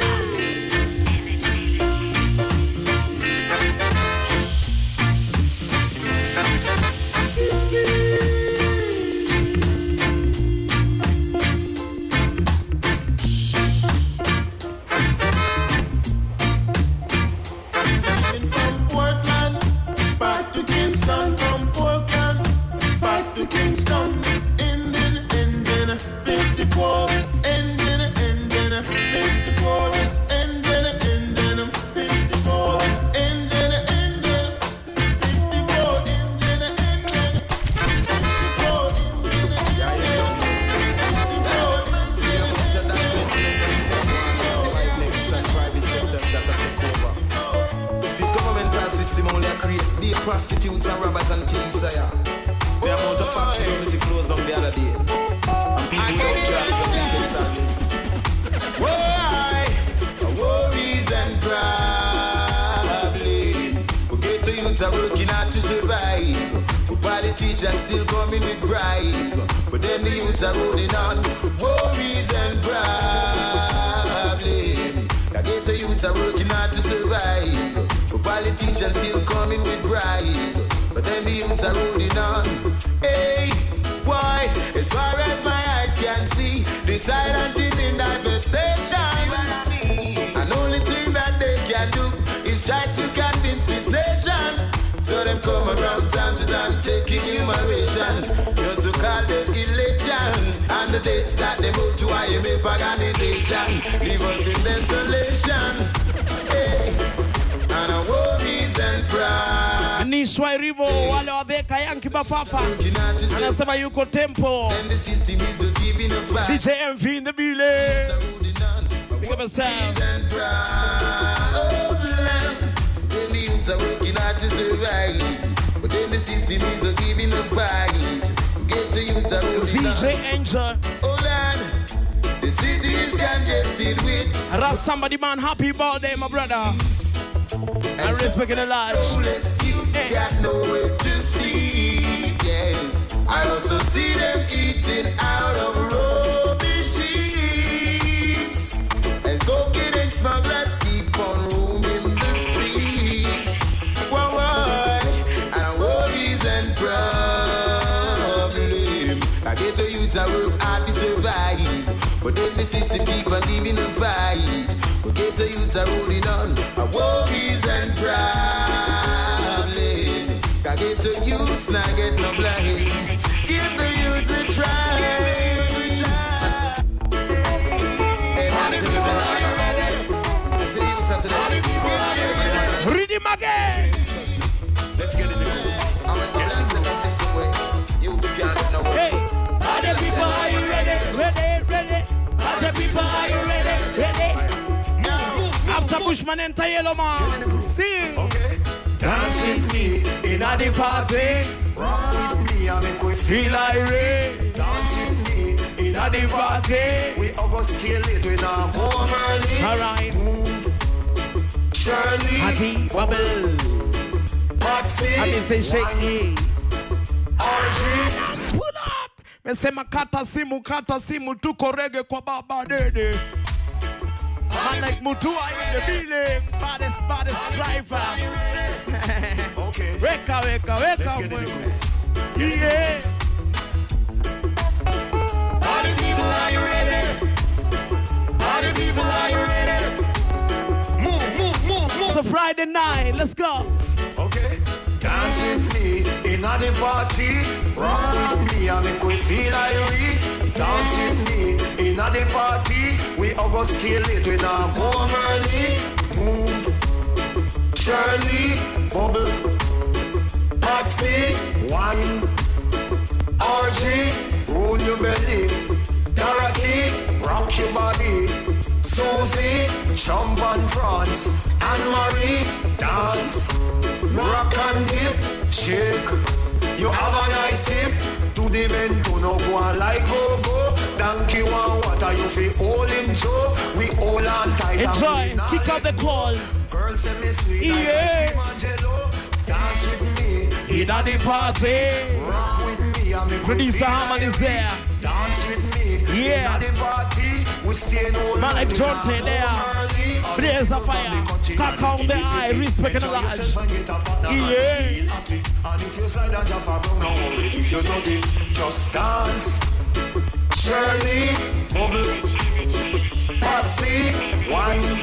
Kingston, Indian, Indian, fifty-four, Indian, Indian, fifty-four is Indian, Indian, fifty-four is Indian, Indian, fifty-four, Indian, Indian, fifty-four, This governmental system only create the prostitutes and robbers and thieves. The amount of factory music closed down the other day. And people don't jobs and people service. Why? Worries and problems. We get to youths are working hard to survive. Politicians still coming with bribe. But then the youths are holding on. Worries and problems. I get to youths are working hard to survive. But politicians still coming with bribe. But then the youths are holding on. Hey, why? As far as my eyes can see, the silent is in devastation. And only thing that they can do is try to convince this nation. So them come around time to time taking humiliation, just to call them election. And the dates that they move to I M F organization leave us in desolation. Hey, and our worries and pride. Ni Swahiribo wale wabeka yanki bafafa. Anasema yuko tempo. D J M V in the building. Pick up a sound. The youths are working hard to survive, but then the system is a giving a fight. Get the youths are holding on. D J Angel. Hold on. The cities congested with. Ras somebody man, happy birthday, my brother. I respect it a lot. Homeless youths got nowhere to sleep. Yes, I I also see them eating out of rubbish heaps. And cocaine and smugglers keep on roaming the streets. Why, why? And worries and problems. I get to youth, I work hard to survive. But then the system keep on living the fight. We get to youth, I rolling on. Our worries and problems. I get to youth, now get no blind. Give the youth a try. Read him again. Let's get in the groove. I'm a dance in the system way. You can't know. Hey, other people, are you ready? Ready, ready. Other people, are you ready? Ready. After Bushman enter Yellow Man, sing. Okay. Dance with me in a the party. Rock with me and make we Feel irate. Dance with me in a the party. We all go scale it with our home early. Alright. Shirley. Hattie, wobble. Patsy. I mean say shake it. Audrey. Pull up. Me say makata simu, kata simu, tuko reggae kwa baba dede. Man like Mutua in the building. Baddest, baddest driver. Okay. Weka, weka, weka. Yeah. All the people, are you ready? All the people, are you ready? Move, move, move, move. It's a Friday night. Let's go. Okay. Dance with me in a the party. Rock with me and make we feel irate. Dance with me in a the party. We all go scale it with our home early. Move. Shirley. Bubble. Patsy. Wine. Audrey. Roll your belly. Dorothy. Rock your body. Susie. Champagne France. Anne-Marie. Dance. Rock and dip. Shake. You have a nice sip. To the men to no go on like go-go. Donkey one water you feel all enjoy. We all on tight. Enjoy. Kick out the call. Girls say me sweet. Yeah. Dance with me. In a the party. Rock with me. Producer Harman is there. Dance with me. Yeah. In the party. We stay no man like Jonte there. Blaze a fire. Cock on the eye. Respect and large. Yeah. And if you slide and jump around, no worry. If you don't it, just dance. Shirley, bubble, Patsy, wine,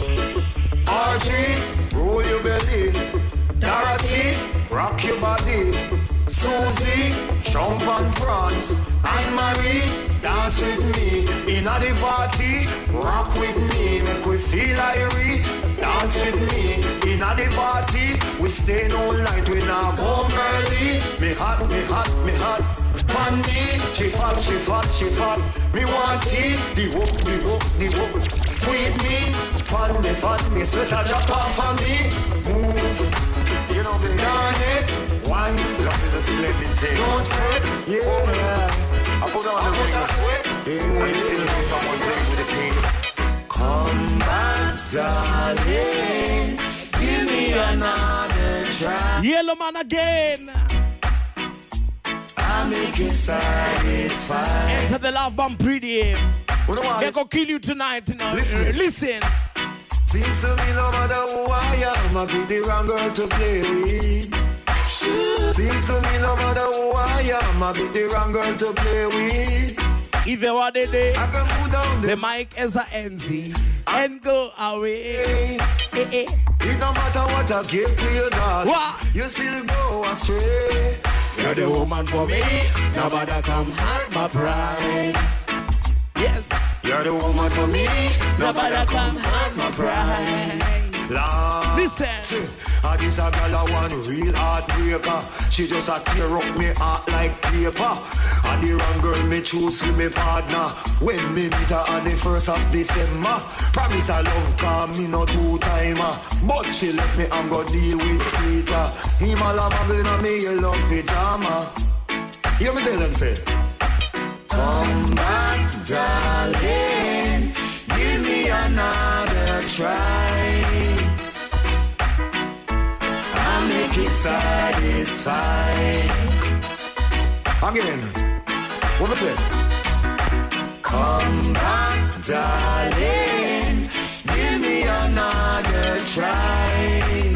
Audrey, roll your belly, Dorothy, rock your body, Susie, champagne France, Anne-Marie, dance with me in a the party, rock with me, make we feel irate. Dance with me in a the party. We stay all night, we now home early. Me hot, me hot, me hot. Pandy, she fat, she fat, she fat. Me want it, the hook, the hook, the hook. Squeeze me, fan me, fan me. Sweater drop off on me. Move, you know me done it. Wine, love is a splendid thing. Don't fret, yeah. I put on the ring. When you see someone playing with the king. Come back, darling. Give me another try. Yellow man again. I make you satisfied. Enter the love bomb pretty. They're gonna kill you tonight. You know? Listen. Listen. Seems to me no matter who I am, I'll be the wrong girl to play with. Seems to me no matter who I am, I'll be the wrong girl to play with. Either what they do, I can put down the mic as a M C and go away. Eh, eh. It no matter what I give to you, dog. What? You still go astray. You're the woman for me. Nobody come hurt my pride. Yes. You're the woman for me. Nobody come hurt my pride. Lord. Listen. And this a girl a one real heartbreaker. She just a tear up me heart like paper. And the wrong girl me choose with me partner. When me meet her on the first of December. Promise I love cause me no two timer. But she let me and go deal with Peter. Him all a muggling on me yellow pajama. Hear me tell them say, come back darling, give me another try. I'll make it satisfied. I Again. What was it? Come back, darling. Give me another try.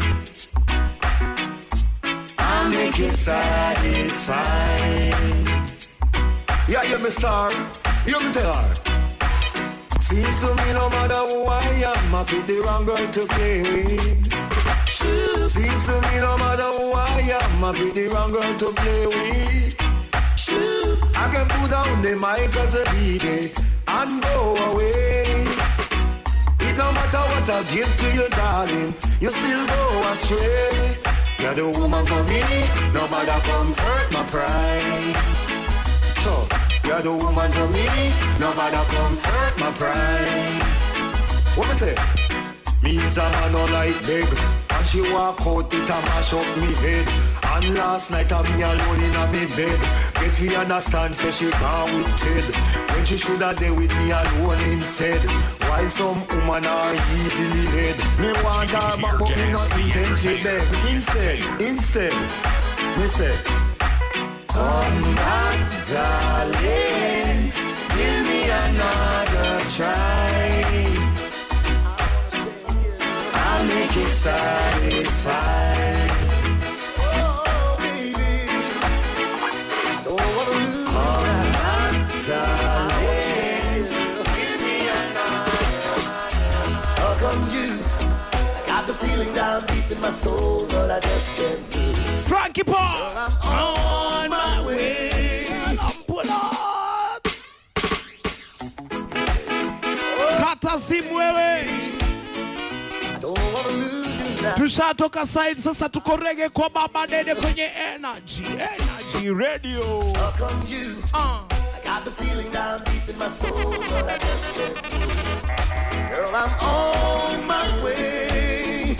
I'll make you satisfied. Yeah, you me star. You me tell her. Seems to me no matter who I am, I pick the wrong girl to play with. Seems to me no matter who I am, I pick the wrong girl to play with. I can put down the mic as a D J and go away. It no matter what I give to you, darling, you still go astray. You're the woman for me, no matter come hurt my pride. So, you're the woman for me, no matter come hurt my pride. What me say? Me is a man no like big, and she walk out it and mash up me head. And last night I me alone in a me bed. Get me understand, say she gone with Ted, when she should have day with me alone instead. Why some woman are easily led? Me want her back but me not intended beg. Instead, instead, me say, come back, darling. Give me another try. I'll make you satisfied. Oh, baby. Don't wanna lose. Come back, darling. Give me another try. How come you? I got the feeling down deep in my soul, but I just can't do it. Frankie Paul, I'm on my way. pull up. Kata simu wewe. Tushatoka side sasa tuko reggae kwa Baba Dede kwenye Energy Energy Radio. How come you? Uh. I got the feeling down deep in my soul, but I just can't do it. Girl, I'm on my way.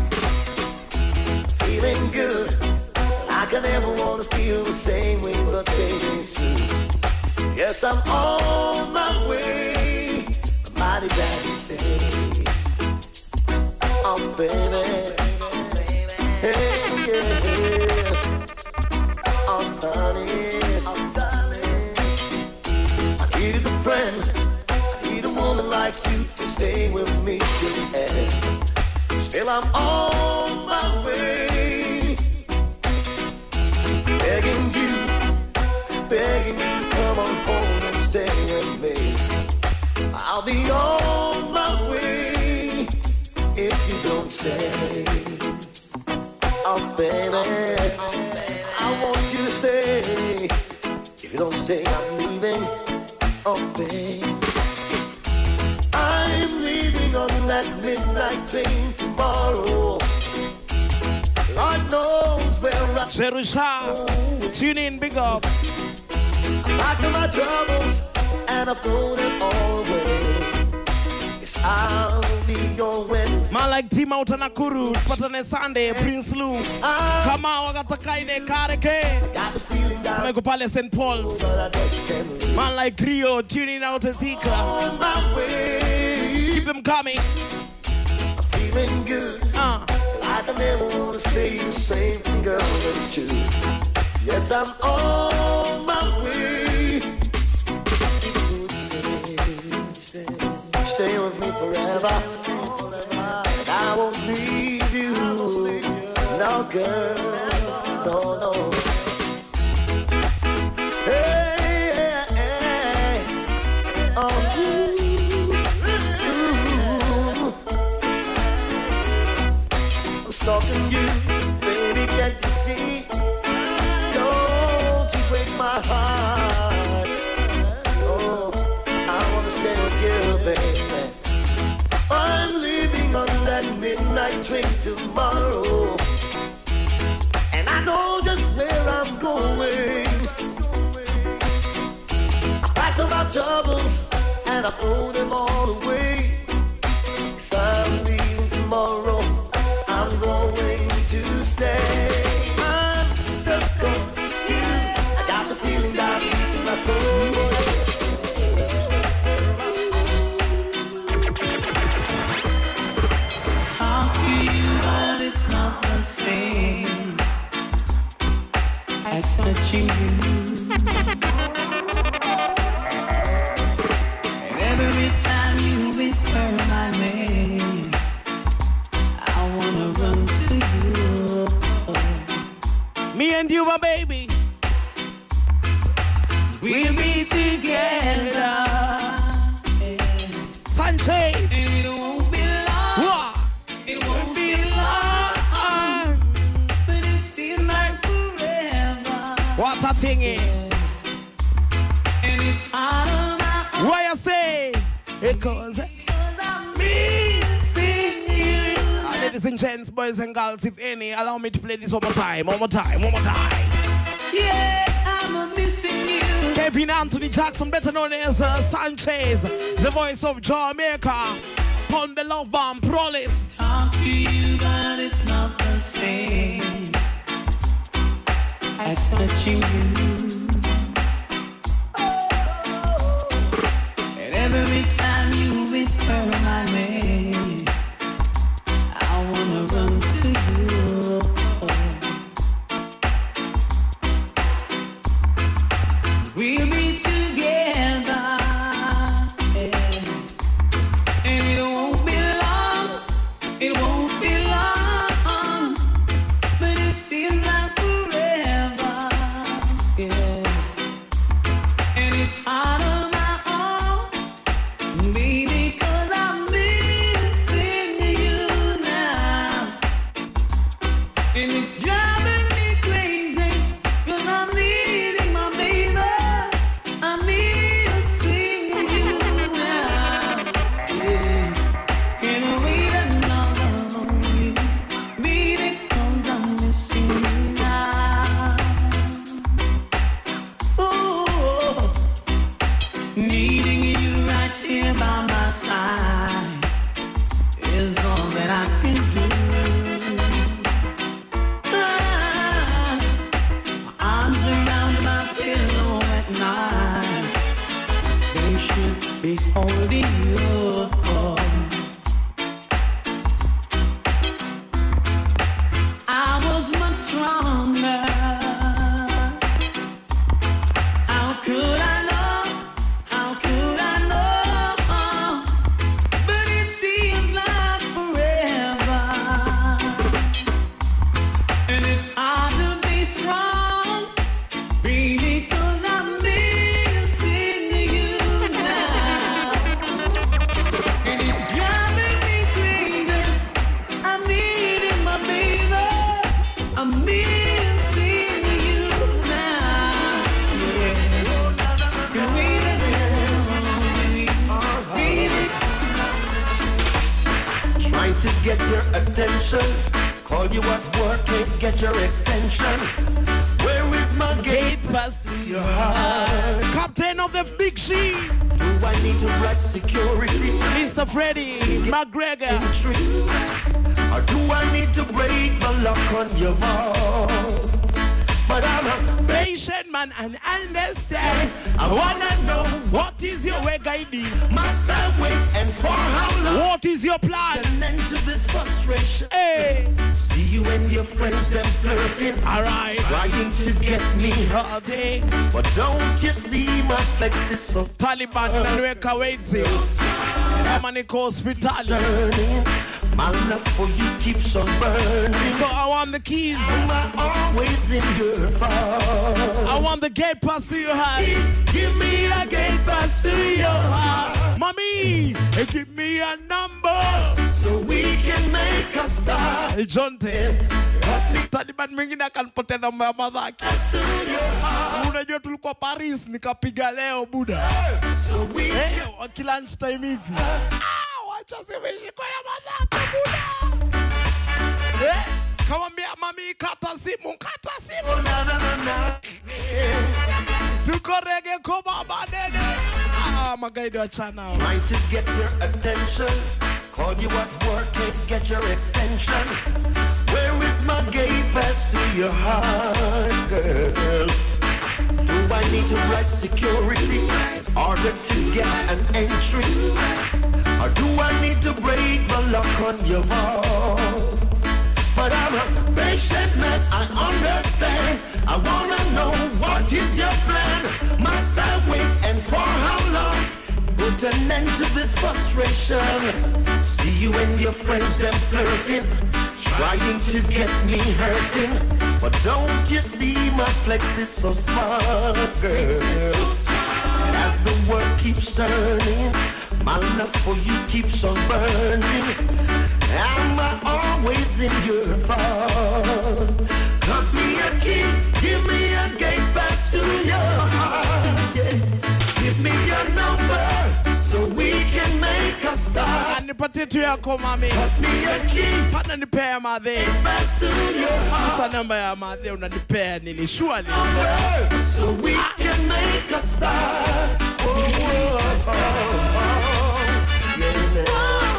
Feeling good. Like I never wanna feel the same way, but baby, it's true. Yes, I'm on my way. I'm mighty glad to stay. Oh, baby. Hey, yeah. Oh, honey. Oh, darling. I needed a friend. I need a woman like you to stay with me till the end. Still, I'm on my way. Begging you, begging you to come on home and stay with me. I'll be on my way if you don't stay. Oh, baby, I want you to stay. If you don't stay, I'm leaving. Oh, baby, I'm leaving on that midnight train tomorrow. Lord knows where I Jerusha, tune in, big up. I'm back to my troubles and I throw them all away. Yes, I'll be going. Man like Team Out and Nakuru, Spatane Sunday, Prince Lou, Kama Wagatakaine Kareke, Mego Pale Saint Paul's. Man like Rio, tuning out Ezeka. Keep them coming. Feeling good. Uh. Like I never want to say the same thing, girl, that's true. Yes, I'm on my way. Stay, stay with me forever. I won't leave you. No, girl. No, no. Hey, hey, hey. Oh, ooh. Talking you, baby, can't you see? Don't you break my heart. Oh, I wanna stay with you, baby. I'm leaving on that midnight train tomorrow, and I know just where I'm going. I packed up my troubles and I throw them all away. 'Cause I'm leaving tomorrow. I'm going to stay. I'm just going to you. I got the feeling down in my soul. Talk to you, but it's not the same as touching you. Every time you whisper my name, I wanna run to you. Me and you, my baby, we'll be together. Sanchez. And it won't be long. What? It won't be long. But it seems like forever. What a thingy. And it's out of my own. Why you say? Because I'm missing you. uh, ladies and gents, boys and girls, if any, allow me to play this one more time, one more time, one more time. Yes, I'm missing you. Kevin Anthony Jackson, better known as uh, Sanchez, the voice of Jamaica, on the love bomb, Prolis. Talk to you, but it's not the same as touching you. And every time you whisper my name, I wanna run to you. We'll be together, yeah. And it won't be long, it won't be long, but it seems like forever, yeah. And it's out of my own, baby, 'cause I'm missing you now. And it's driving me crazy, 'cause I'm needing my baby. I'm missing you now. Yeah. Can't wait another moment, baby, 'cause I'm missing you now. Ooh, needing you right here by my side is all that I can do. Ah, my arms around my pillow at night, they should be holding you. I was much stronger. How could I know? How could I know? But it seems like forever. And it's hard to be strong, baby, 'cause I'm missing you now. And it's driving me crazy. I'm needing my baby. I'm missing you now. Yeah. Can we let go, baby? Trying to get your attention. Call you at work, can't get your extension. Where is my gate pass to your heart? Captain of the Big She, Do I need to write security? Mister Freddie McGregor. Or do I need to break the lock on your vault? But I'm a patient man and understand. I wanna know, what is your way guiding? myself wait and for how long? What is your plan? An end to this frustration. Hey, See you and your friends them flirting, alright. trying to get me hurt. Holiday. But don't you see my flex is so Taliban and Weka waiting. Yamanik Hospital. burning? My love for you keeps on burning. So I want the keys. Am I always in your fault? I want the gate pass to your heart. Give me a gate pass to your heart, Mommy, eh, give me a number. so we can make a start. Eh, Jonte. Taliban mwingine akanipoteza namba ya madhaki. To your heart, Unajua tulikuwa Paris nikapiga leo buda. so we Eh, kila lunch time hivi. Ah, wacha simeshikwa na madhaki buda. Eh, kamwambia mami kata simu, kata simu. na na na na. Tuko rege kwa baba dede. Ah, magaidi wa chana. Trying to get your attention. Call you at work, can't get your extension. Where is my gate pass to your heart, girl? Do I need to write security in order to get an entry? Or do I need to break the lock on your vault? But I'm a patient man, I understand. I wanna know, what is your plan? Must I wait and for how long? Put an end to this frustration. See you and your friends them flirting, trying to get me hurting. But don't you see my flex is so smart, girl? As the world keeps turning, my love for you keeps on burning. I'm always in your thought. Cut me a key, give me a gate pass to your heart. Yeah. Give me your number so we can make a start. And the potato ya come me. Cut me a key, partner the pair ma there. Pass to your heart. What's the number ya ma there? Una the pair nini surely. So we can make a start. Oh, oh, oh, oh. Yeah, yeah.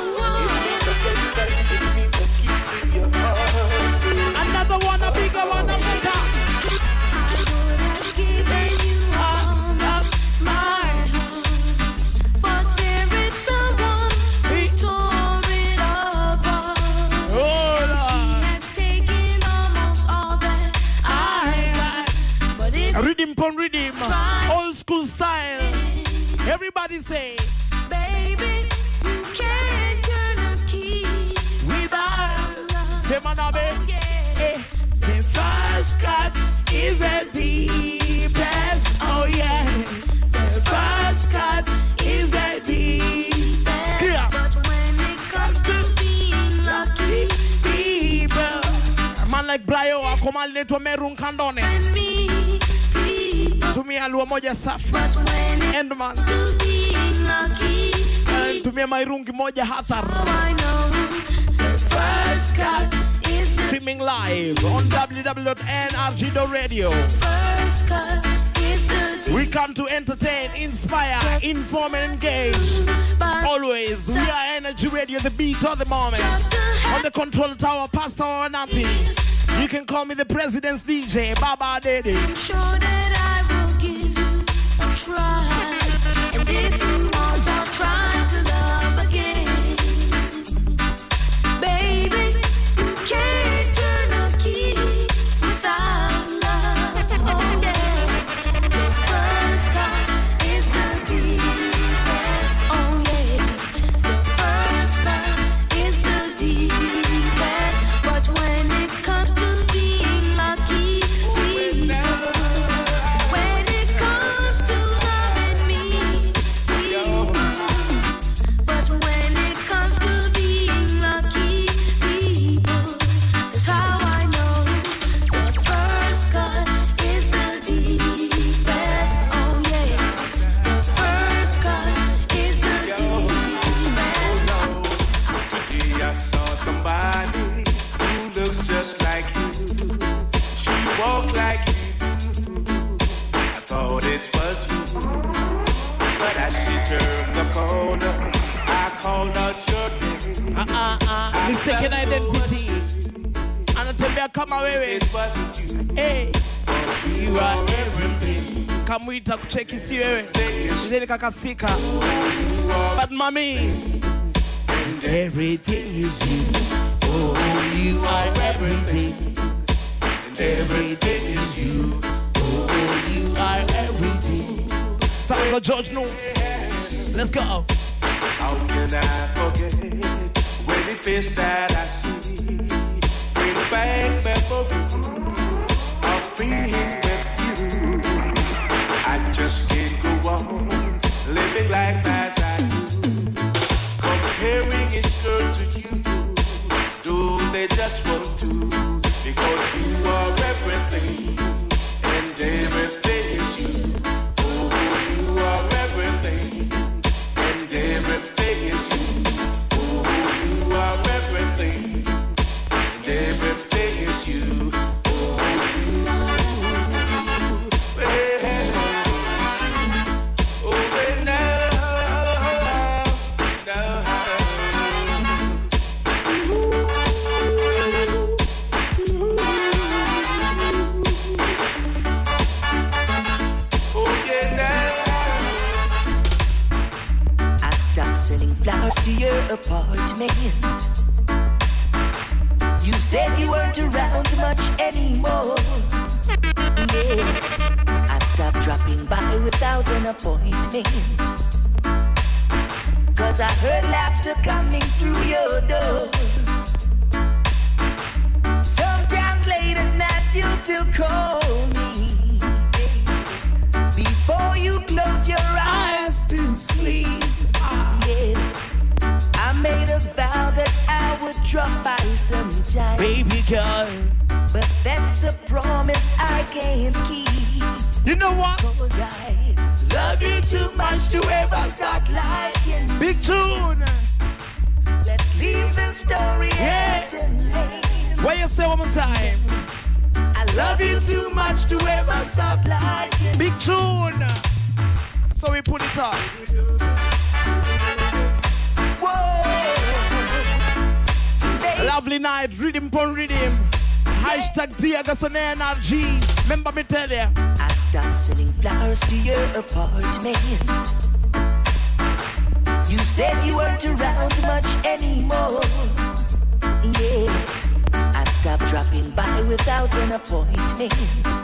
Another one, a bigger one, a better. I would have given you all of my heart, but there is someone who tore it apart. Oh, she has taken almost all that I got. But if rhythm pon rhythm, old school style. Everybody say, baby, you can't turn a key without love. Say, Manabe. Oh, yeah. Eh. The first cut is the deepest. Oh yeah. The first cut is the deepest. Yeah. But when it comes to being lucky, people, a man like Blayo, I come on to Merun Kandone. me, people, To me, alua moja safi. but when it End man. comes to being lucky, And to me, my rungi moja hasar. I know the first cut is the Streaming live on w w w dot n r g dot radio. first cut is the We come to entertain, inspire, inform, and engage. Always, we are Energy Radio, the beat of the moment. On the control tower, Pastor or nothing. You can call me the President's D J, Baba Daddy. I'm sure that I will give you a try. And if you want, I'll try to love again. Baby, you can't turn a key without love. Oh yeah. The first cut is the deepest. Oh yeah. The first cut is the deepest. But when it comes to being lucky, we know. When it comes to loving me, we know. But when it comes to being lucky, people, that's how I know. The first cut is the deepest. Oh yeah. The first cut is the deepest. I saw somebody who looks just like you. She walked like you do. I thought it was you. But as she turned the corner, I called out your name. Uh uh uh, mistaken identity. And I tell me, come away with it. Wasn't you? Hey, you are everything. Come with a check, you see, then kakasika. But mommy, everything is you. Oh, you are everything. Everything is you. Oh, you are everything. Sounds like George knows. Let's go. How can I forget when the face that I see? Bring back memories of being with you. I just can't go on living life as I do. Comparing is good to you. Do they just want to? Because you are everything, and everything is you. Oh, you are everything, and everything is you. Oh, you are everything, and everything is you. Oh, you. Well, oh, well, now, now. Flowers to your apartment. You said you weren't around much anymore. Yeah, I stopped dropping by without an appointment. after coming through your door. Sometimes late at night you'll still call me. Before you close your eyes to sleep. Yeah, I made a vow that I would drop by sometime. Baby girl, but that's a promise I can't keep. You know what? Cause I love you too much to ever start liking. Big tune. Let's leave the story Yeah. at tonight. What you say one more time? I love you too much to ever stop liking. Big tune. So we put it on. Whoa. Lovely night, rhythm pon rhythm. Hashtag Diagason Energy. Remember me tell you. I stopped sending flowers to your apartment. You said you weren't around much anymore. Yeah, I stopped dropping by without an appointment.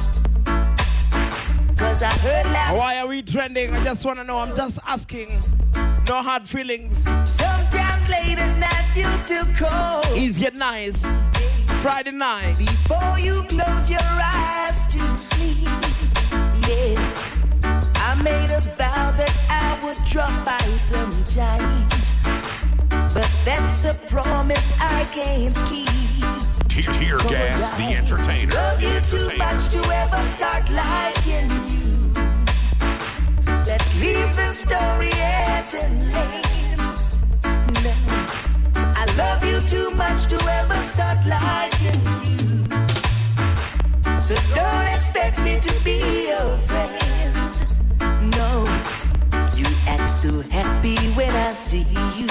Cause I heard last. Why are we trending? I just wanna know. I'm just asking. No hard feelings. Sometimes late at night you'll still call. Easy and nice. Friday night. Before you close your eyes to sleep. Yeah, I made a vow that I would drop by sometimes. But that's a promise I can't keep. Tear, tear gas, the entertainer. Love the you entertainer. too much to ever start liking you. Let's leave the story at an end. No, I love you too much to ever start liking you. So don't expect me to be your friend. No, you act so happy when I see you.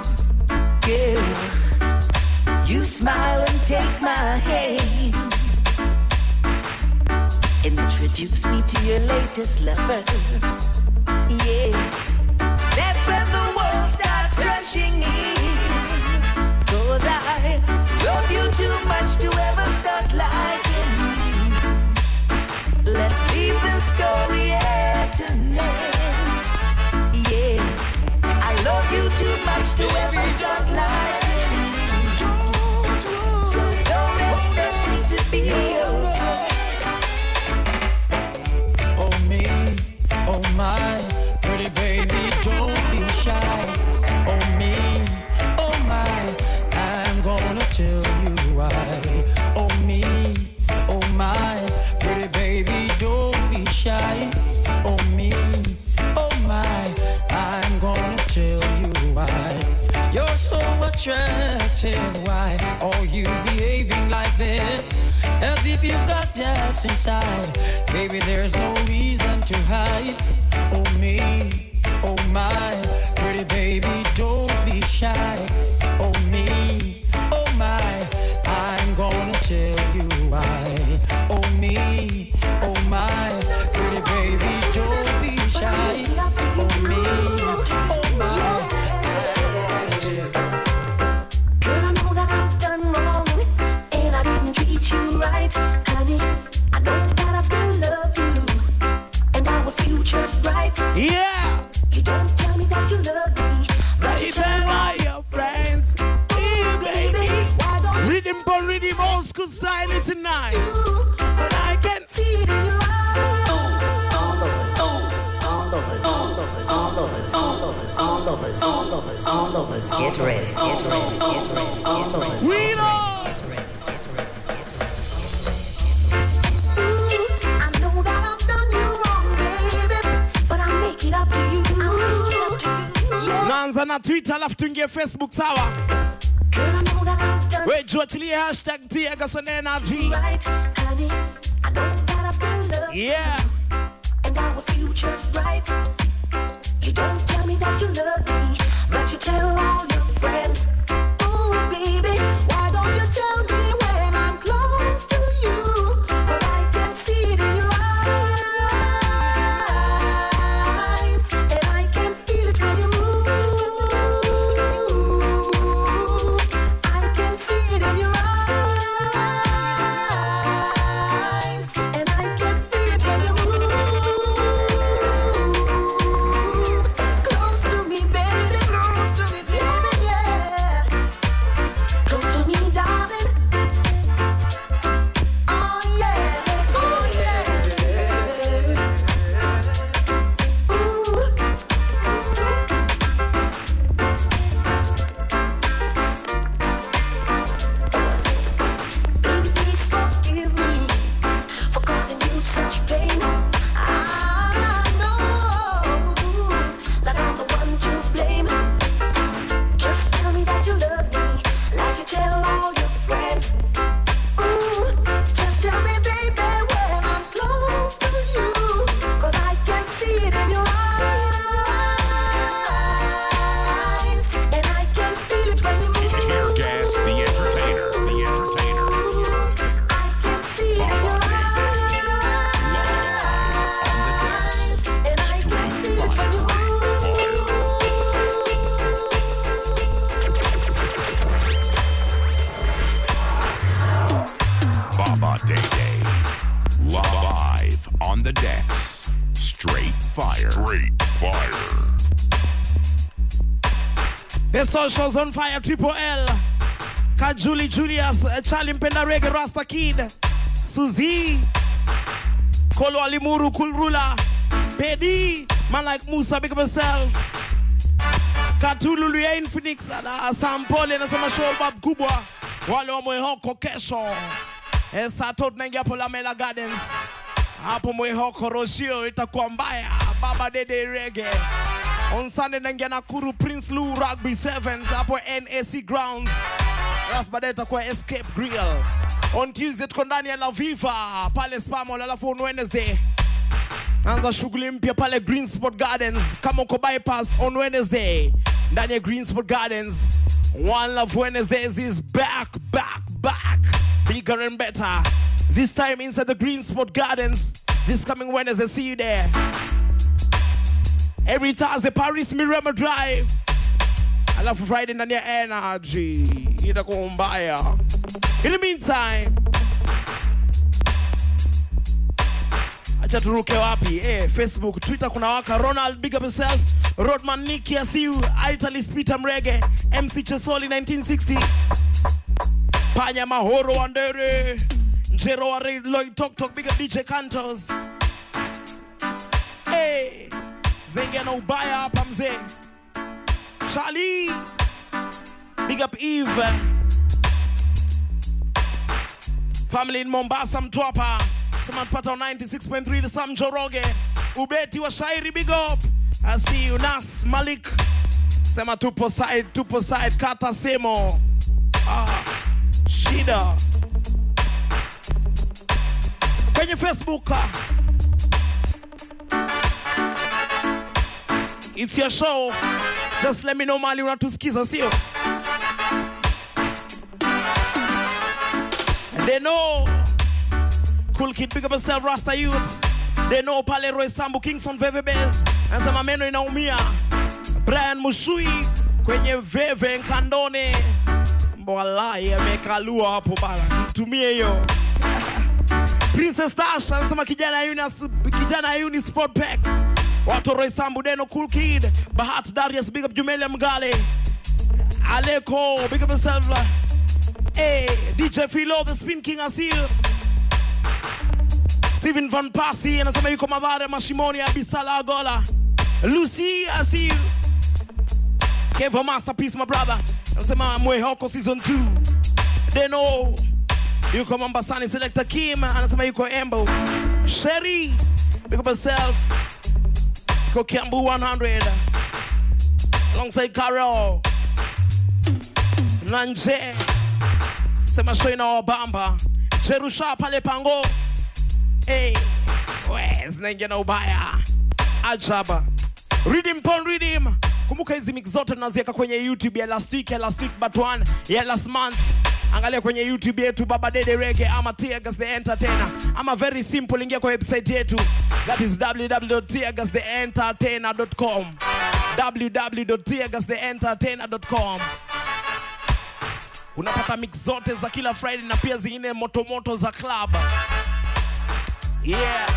Girl, you smile and take my hand. Introduce me to your latest lover. Yeah, that's when the world starts crashing in. Cause I love you too much to ever start liking you. Let's leave the story at an end. Yeah, I love you too much to ever start liking you. So don't expect me to be your Oh me, oh my, pretty baby, don't be shy. Oh me, oh my, I'm gonna tell you why. Oh me, oh my, pretty baby, don't be shy. Oh me, oh my, I'm gonna tell you why. You're so attractive, why are you behaving like this? As if you've got doubts inside. Baby, there's no reason to hide. Oh me, oh my, pretty baby, don't be shy. Oh me, oh my, I'm gonna tell you why. Oh me, oh my, pretty baby, don't be shy. Oh me, oh my, I'm gonna tell you. Girl, I know that I've done wrong, and I didn't treat you right, honey. I know that I still love you, and our future's bright. Yeah. You don't tell me that you love me, but you tell all your friends. Ooh, baby, why don't you Rhythm for rhythm, old school style it tonight. But I can see it in your eyes. All of us, all of us, all of us, all of us, all of us, all of us, all of us, all of us. Get ready, get ready, get ready, all of us. We know. I know that I've done you wrong, baby, but I'll make it up to you. I'll make it up to you. Yeah. Nanza na Twitter, alafu tuingie Facebook, sawa? Girl, I know that I've done We tuachilie hashtag Diagason Energy. right, honey. I know that I still love you, Yeah. and our future's bright. You don't tell me that you love me, but you tell all your friends. Oh, baby, why don't you tell me when I'm close to you? 'Cause I can see it in your eyes, and I can feel it when you move. I can see it in your eyes, and I can feel it when you move. The socials on fire, Triple L. Kajuli Julius, Charlie Mpenda Reggae, Rasta Kid, Suzy, Kolo Alimuru, Kulrula, Pedi, man like Musa, big up yourself. Katulu Luya Infinix, uh, Sam Paul, and some show Bob Kubwa, wale wa Mwehoko kesho. Esa tot nengia pola Mela Gardens. Hapo Mwehoko Roshio itakuwa mbaya. Baba Dede Reggae. On Sunday nengia Nakuru Prince Lou Rugby Sevens. Hapo N A C Grounds. Alafu baadaye itakuwa Escape Grill. On Tuesday tuko ndani ya La Viva pale Spamol. Alafu on Wednesday anza shughuli mpya pale Green Sport Gardens. Kama uko bypass on Wednesday ndani ya Green Sport Gardens. One Love Wednesdays is back, back, back. Bigger and better. This time inside the Green Sport Gardens. This coming Wednesday, see you there. Every Thursday, Paris Mirama Drive. I love Friday ndani ya Energy. Itakuwa mbaya. In the meantime, acha turuke wapi? Eh, Facebook, Twitter kuna waka. Ronald, big up yourself. Rodman Nicky, I see you. Italy, Peter Mrege. M C Chesoli, nineteen sixty. Panya Mahoro Wandere. Njero Ware, Lloyd Tok Tok, big up D J Cantos. Hey, Zengia na ubaya hapa mzee. Charlie, big up Eve. Family in Mombasa, Mtwapa. Someone put on ninety-six point three to Sam Joroge. Ubeti wa Shairi, big up. I see you, Nas Malik. Sema tupo side, tupo side, Kata Semo. Ah, Shida. Kwenye Facebook. It's your show. Just let me know mali unatusikiza, sio? And they know. Cool Kid, big up yourself, Rasta Youth. They know Pale Roy Sambu, Kingston Veve Bez. Anasema meno inaumia. Brian Mushui kwenye Veve Nkandone. Mbwalai amekalua hapo bala. Nitumie hiyo. Princess Tasha anasema kijana Yuni kijana Yuni Sport Pack. Watu Roy Sambu, Deno Cool Kid. Bahat Darius, big up Jumelia Mgale. Aleko, big up yourself. Hey, D J Philo, the Spin King Asil. Steven Van Passy anasema yuko Mavare Mashimoni Abisala Agola. Lucy, I see you. Kevo Masterpiece, my brother. Anasema Mwehoko season two. Deno yuko Mombasani Selector Kim anasema yuko Embo. Sherry, big up yourself. Yuko Kiambu one hundred. Alongside Carol. Nanje. Sema show ina wabamba. Jerusha pale Pango. Hey, where's Nengia na ubaya? Ajaba. Redeem pon redeem. Kumbuka hizi mix zote tunaziweka kwenye YouTube ya last week, ya last week but one, ya last month. Angalia kwenye YouTube yetu Baba Dede Reggae ama Teargas the Entertainer. Ama very simple, ingia kwa website yetu. That is w w w dot teargas the entertainer dot com. w w w dot teargas the entertainer dot com. Unapata mix zote za kila Friday na pia zingine moto moto za club. Yeah.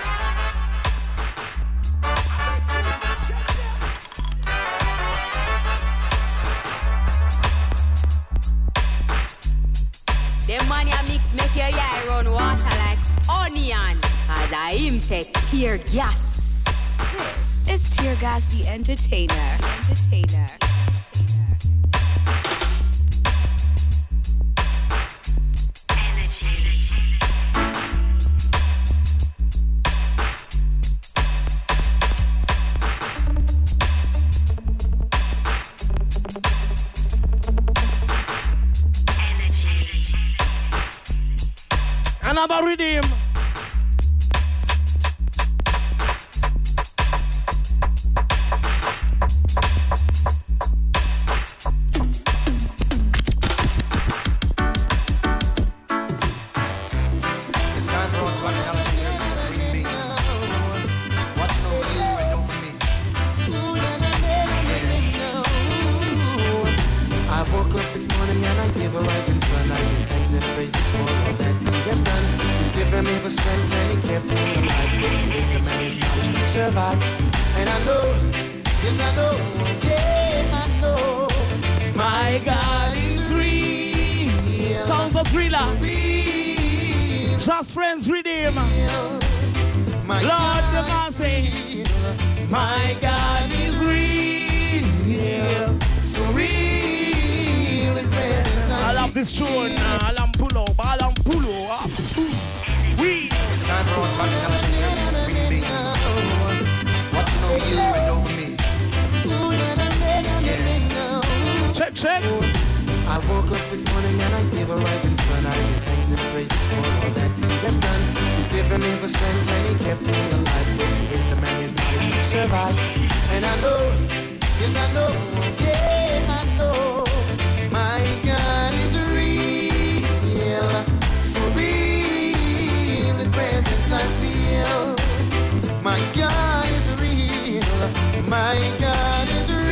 The money I mix make your eye run water like onion. As I him say tear gas. This is Teargas the Entertainer. Entertainer. Another rhythm. It's time for us to learn how to do this supreme being. Watching over you and over me. I woke up this morning and I see the rising sun. I give thanks and praises for all that He has done. He's given me the strength and He kept me alive. Wisdom and His knowledge to survive. And I know, yes I know, yeah I know. realer. Just friends redeem. Lord the mercy. My God is real. So real is presence. I love this tune. Alam pulo, alam pulo. We. It's time for our talk television supreme being. What you know you and over me. Yeah. Check, check. I woke up this morning and I see the rising sun. I give thanks and praises for all that He has done. He's given me the strength and He kept me alive. With wisdom and His knowledge to survive. And I know, yes I know, yeah I know, my God is real. So real, His presence I feel. My God is real. My God is real.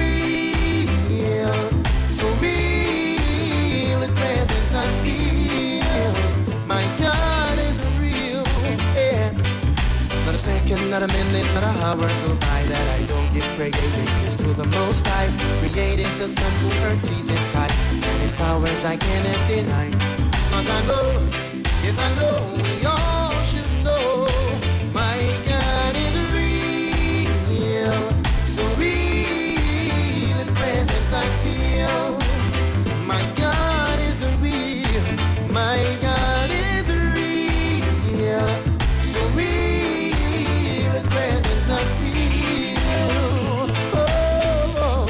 So real, His presence I feel. My God is real. Yeah. Not a second, not a minute, not a hour go by that I don't give praises to the Most High. Created the sun, moon, earth, seas, and sky. And His powers I cannot deny. Cause I know, yes I know, we all should know. My God is real. So real, His presence I feel. My God is real. My God is real. So real, His presence I feel. Oh.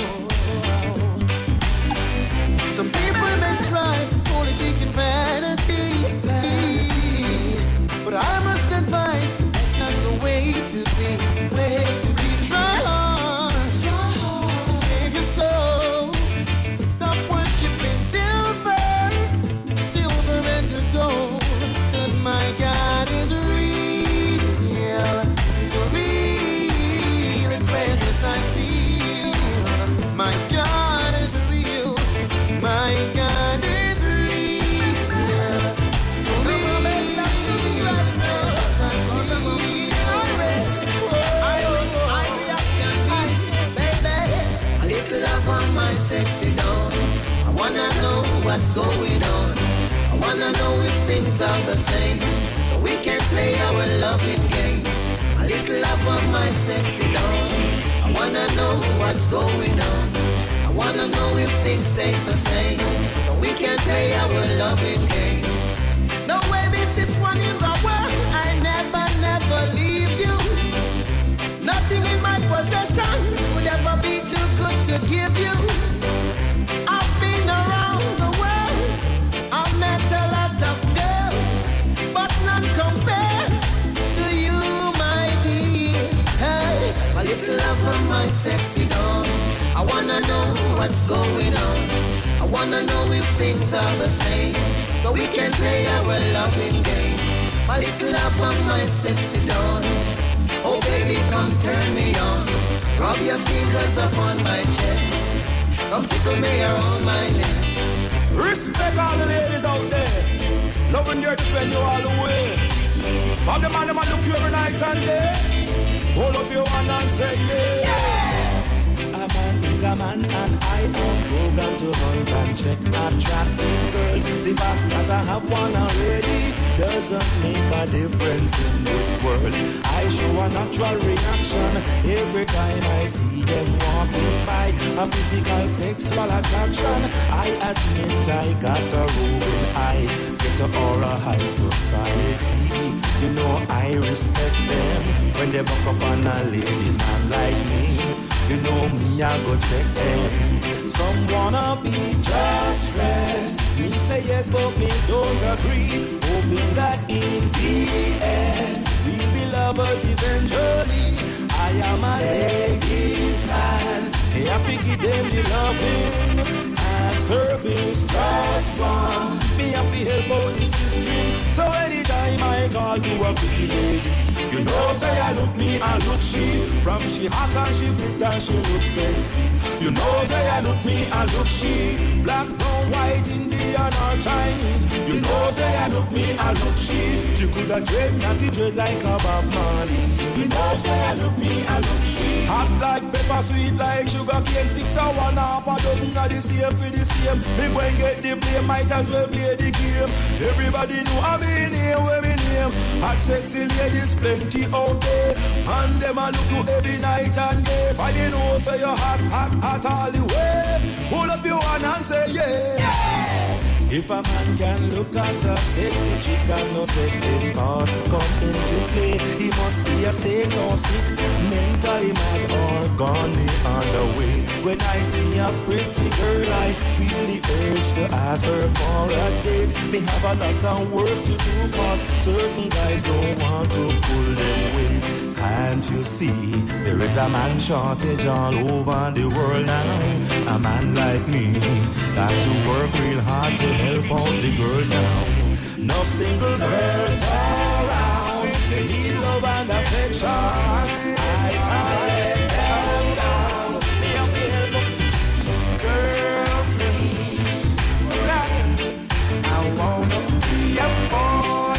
Some people may strive, only seeking vanity. But I must advise, that's not the way to be. Way to be strong. Save your soul. Stop worshiping silver, silver and to gold. Cause my God is real. So real, His presence I feel. My God is real. My God is real. So real, His presence I feel. A little love on my sexy doll. I wanna know what's going on. I wanna know if things are the same, so we can play our loving game. A little love on my sexy doll. I wanna know what's going on. I wanna know if things stay the same, so we can play our loving game. No way, miss this one in the world. I never, never leave you. Nothing in my possession would ever be too good to give you. I've been around the world. I've met a lot of girls, but none compare to you, my dear. Hey, A little love on my sexy doll. I wanna know what's going on. I wanna know if things are the same, so we can play our loving game. A little love on my sexy doll. Oh baby, come turn me on. Rub your fingers upon my chest. Come tickle me around my neck. Respect all the ladies out there. Love and dare to defend you all the way. Bob the man, the man look you every night and day. Hold up your hand and say yeah. yeah. A man is a man and I am programmed to hunt and check attractive girls. The fact that I have one already doesn't make a difference in this world. I show a natural reaction every time I see them walking by. A physical sexual attraction. I admit I got a roving eye. Get to all a high society. You know I respect them when they buck up on a ladies man like me. You know me, I go check them. Some wanna be just friends. Me say yes, but me don't agree. Hoping that in the end we'll be lovers eventually. I am a ladies man. They have to give them the loving and service just one. Me have to help out this history. So anytime I call you a pretty lady, you know say I look me, I look she. From she hot and she fit and she look sexy. You know say I look me, I look she. Black, brown, white, Indian or Chinese. You know say I look me, I look she. She coulda dread, natty dread like a Bob Marley. You know say I look me, I look she. Hot like pepper, sweet like sugar cane. Six or one half a dozen of the same for the same. Me go and get the blame, might as well play the game. Everybody know I'm in here, where me name. Hot sexy ladies plenty out there. And them a look you every night and day. For they know say you're hot, hot, hot all the way. Hold up your hand and say yeah, yeah. If a man can look at a sexy chick and no sexy parts come into play, he must be a sick or sick, mentally mad or gone the other way. When I see a pretty girl, I feel the urge to ask her for a date. Me have a lot of work to do, cause certain guys don't want to pull them weight. Can't you see, there is a man shortage all over the world now. A man like me, got to work real hard to help out the girls now. No single girls around, they need love and affection. I can't let them down. Me have to help them. Girlfriend, I wanna be a boy.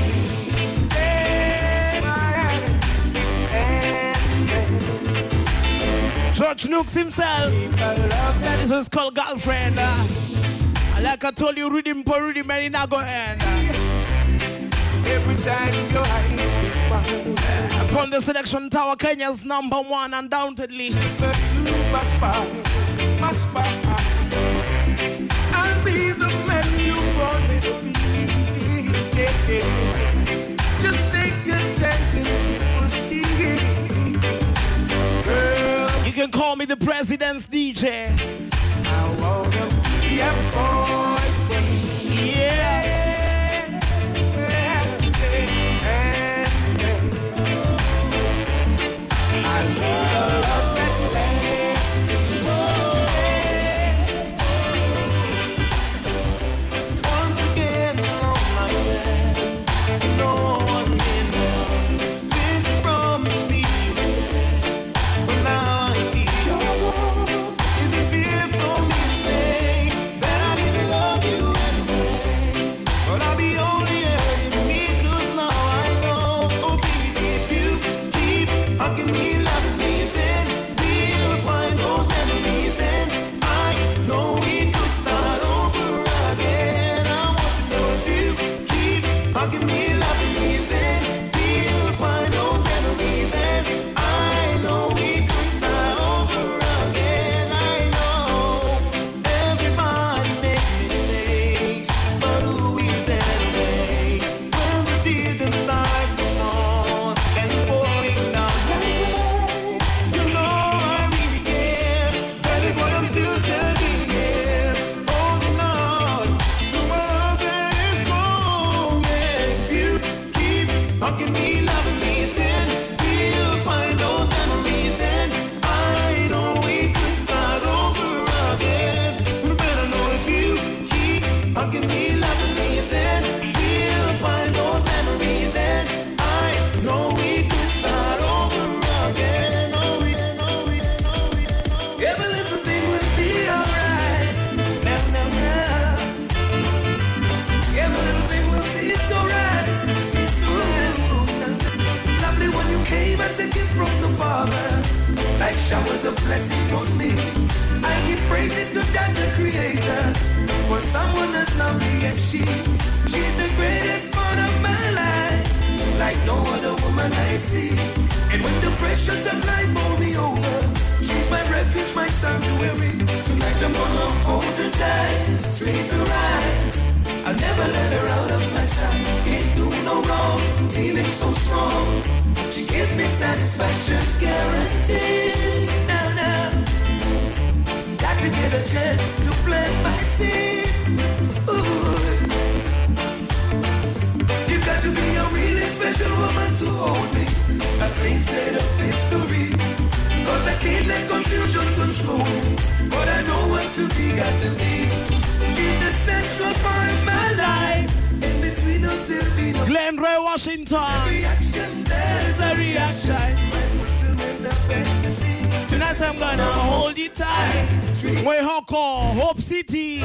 George Nooks himself. This was called Girlfriend. Uh, like I told you, rhythm for rhythm, and not go end. Every time your eyes speak fine. Upon the selection tower, Kenya's number one, undoubtedly. I'll be the man you want me to be. Yeah, yeah. Just take a chance and you will see. Girl, you can call me the president's D J. I wanna be a boyfriend. Yeah. I need a love that stands to me. Once again, alone my friend, no one in the world since you promised me you would. But now I see you. Is the fear for me to say that I didn't love you anyway? But I'll be only hurting me 'cause now I know. Oh baby, if you keep hugging me. Showers of blessing on me. I give praises to Jah the Creator for someone as lovely as she. She's the greatest part of my life, like no other woman I see. And when the pressures of life pull me over, she's my refuge, my sanctuary. Tonight I'm gonna hold her tight, squeeze her right. I'll never let her out of my sight. Ain't doing no wrong, feeling so strong. She gives me satisfaction's guaranteed. Now, now, got to get a chance to plant my seed. Ooh. You got to be a really special woman to hold me. A clean state of history. Cause I can't let confusion control me. But I know what to be, got to be. She's the central part of my life. In between us there'll be no Glen Ray Washington. reaction, there's a reaction. That's how I'm gonna hold you tight. Way Hoko, Hope City.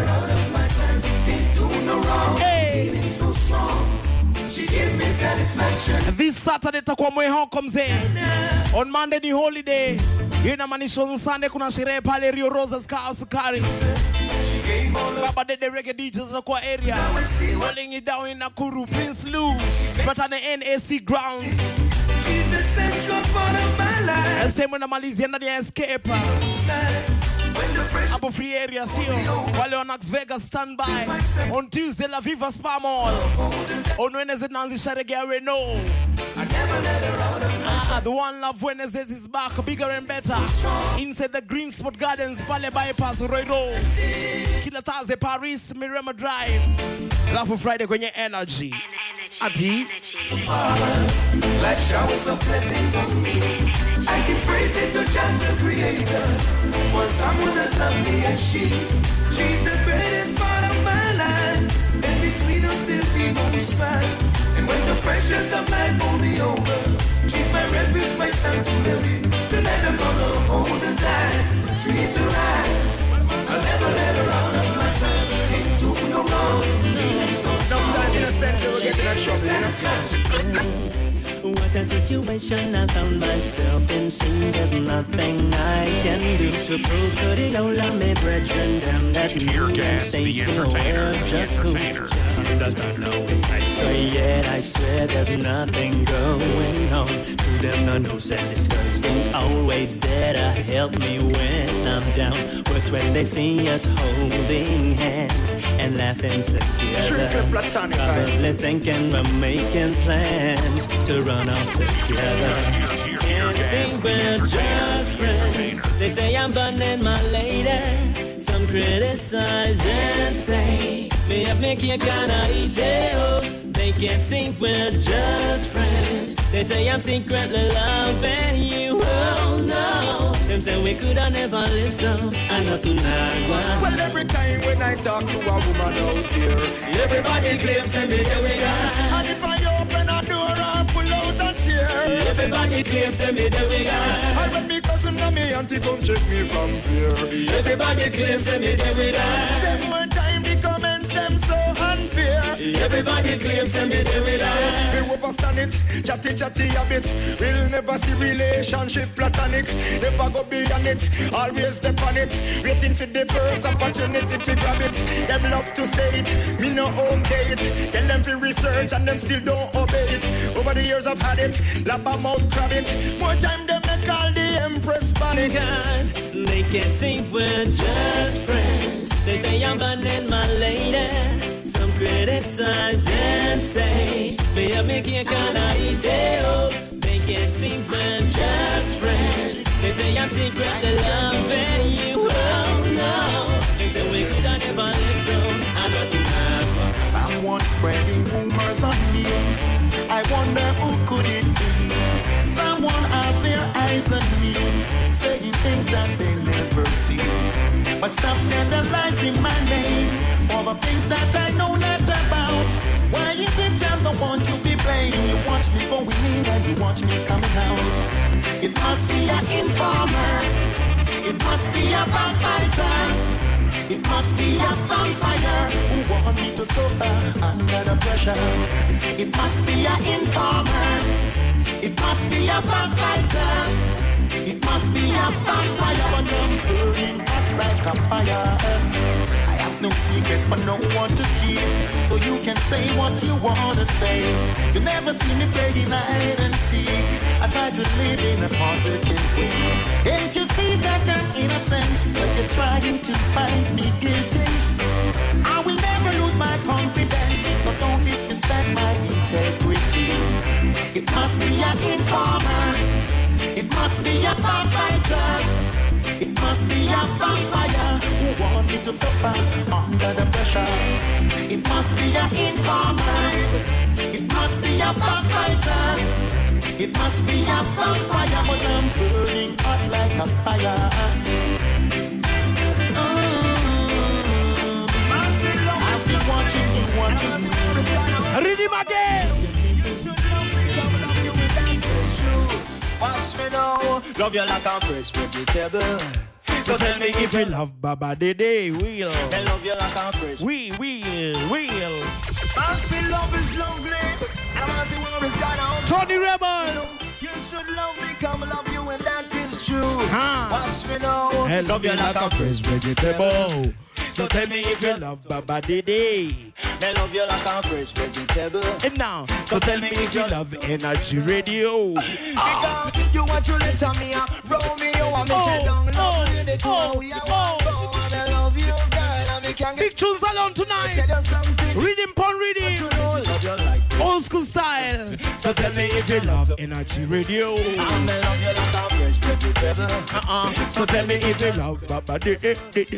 Hey. She gives me satisfaction. This Saturday takuwa Mwe Hoko mzee. On Monday ni holiday. Yena manisho Sunday kuna sherehe pale Rio Rosas Kaa Sukari. Baba Dede Reggae D Js na kwa area. Rolling it down in Nakuru, Prince Lou. But on the N A C grounds. She's a central part of my life. Same when I'm Malaysia ndani ya Escape. Abu Free area sio. Wale wa Nax Vegas stand by. On Tuesday La Viva Spa Mall. On Wednesday naanzisha Reggae Arena. Ah, the One Love Wednesdays is back, bigger and better. Inside the Green Spot Gardens, Pale Bypass, Roy Road. Kila Thursday, Paris, Mirema Drive. Lafu Friday kwenye Energy. Ati. Life showers of blessings on me. I give praises to Jah the Creator. For someone as lovely as she. She's the greatest part of my life. And between us there'll be no strife. And when the pressures of life pull me over, she's my refuge, my sanctuary. To let her mother hold her tight. Trees are right. I'll never let her out of my sight. Ain't do no wrong. Feeling so strong. Sometimes in a center, we'll get in a shop. What a situation I found myself in. Seeing there's nothing I can do to prove to the old me brethren them that Tear Gas, the entertainer, the entertainer. Understand now. So yet I swear there's nothing going on. To them no no sense, cause been always there to help me when I'm down. Worse when they see us holding hands and laughing together. Probably thinking we're making plans to run off together. And think we're just friends. They say I'm burning my lady. Some criticize and say me up make you kinda eat it. They can't think we're just friends. They say I'm secretly loving you. Oh no. Them say we coulda never live so. I know tonight one. Well, every time when I talk to a woman out here, everybody claims and they do it. And if I open a door and pull out a chair, everybody claims and they do it. And when me cousin and me auntie come check me from here, everybody claims and they do it. Same one time the comments them so unfair. Everybody claims and they do it. We overstand it, chatty chatty a bit. We'll never see relationship platonic. Never go beyond it, always step on it. Waiting for the first opportunity to grab it. Them love to say it, me no okay it. Tell them to research and them still don't obey it. Over the years I've had it, lap a mouth grab it. More time them they call the Empress panic. Because they can't see we're just friends. They say I'm burning my lady. Some criticize and say me up make you kinda eat it. They can't see we're just friends. They say I'm secretly loving you. Oh no. They say we coulda never live so. I know you have someone spreading rumors on me. I wonder who could it be? Someone have their eyes on me, saying things that they never see. But stop scandalizing my name for the things that I know not about. Why is it I'm the one to be blamed? You watch me going in and you watch me coming out. It must be an informer. It must be a backbiter. It must be a vampire who want me to suffer under the pressure. It must be an informer. It must be a backbiter. It must be a vampire. But I'm burning hot like a fire. I have no secret for no one to keep, so you can say what you want to say. You never see me playing hide and seek. I try to live in a positive way. Ain't you see that I'm innocent, but you're trying to find me guilty? I will never lose my confidence, so don't disrespect my integrity. It must be an informer. It must be a backbiter. It must be a vampire who want me to suffer under the pressure. It must be an informer. It must be a backbiter. It must be a vampire, but I'm burning hot like a fire. I've been watching you, watching you. Read him again. Watch me now, Love you like a fresh vegetable. So tell me if you love Baba Dede, will. I love you like a fresh. We will, will. I feel love is lovely. I wanna see where it's gone out. Tony Rebel. You should love me, come love you, and that is true. Huh. Watch me now. I love you like a fresh vegetable. So tell me if you love Baba Dede. I love you like a fresh vegetable. And now, so tell me if you love Energy Radio. Because you want to let me out. Roll me, you want me to sit down. Love me, the two of we are one. And I love you, girl. And we can get big tunes alone tonight. Rhythm pon rhythm. Old school style. So tell me if you love Energy Radio. I love you like a fresh vegetable. Uh-uh. So tell me if you love Baba Dede.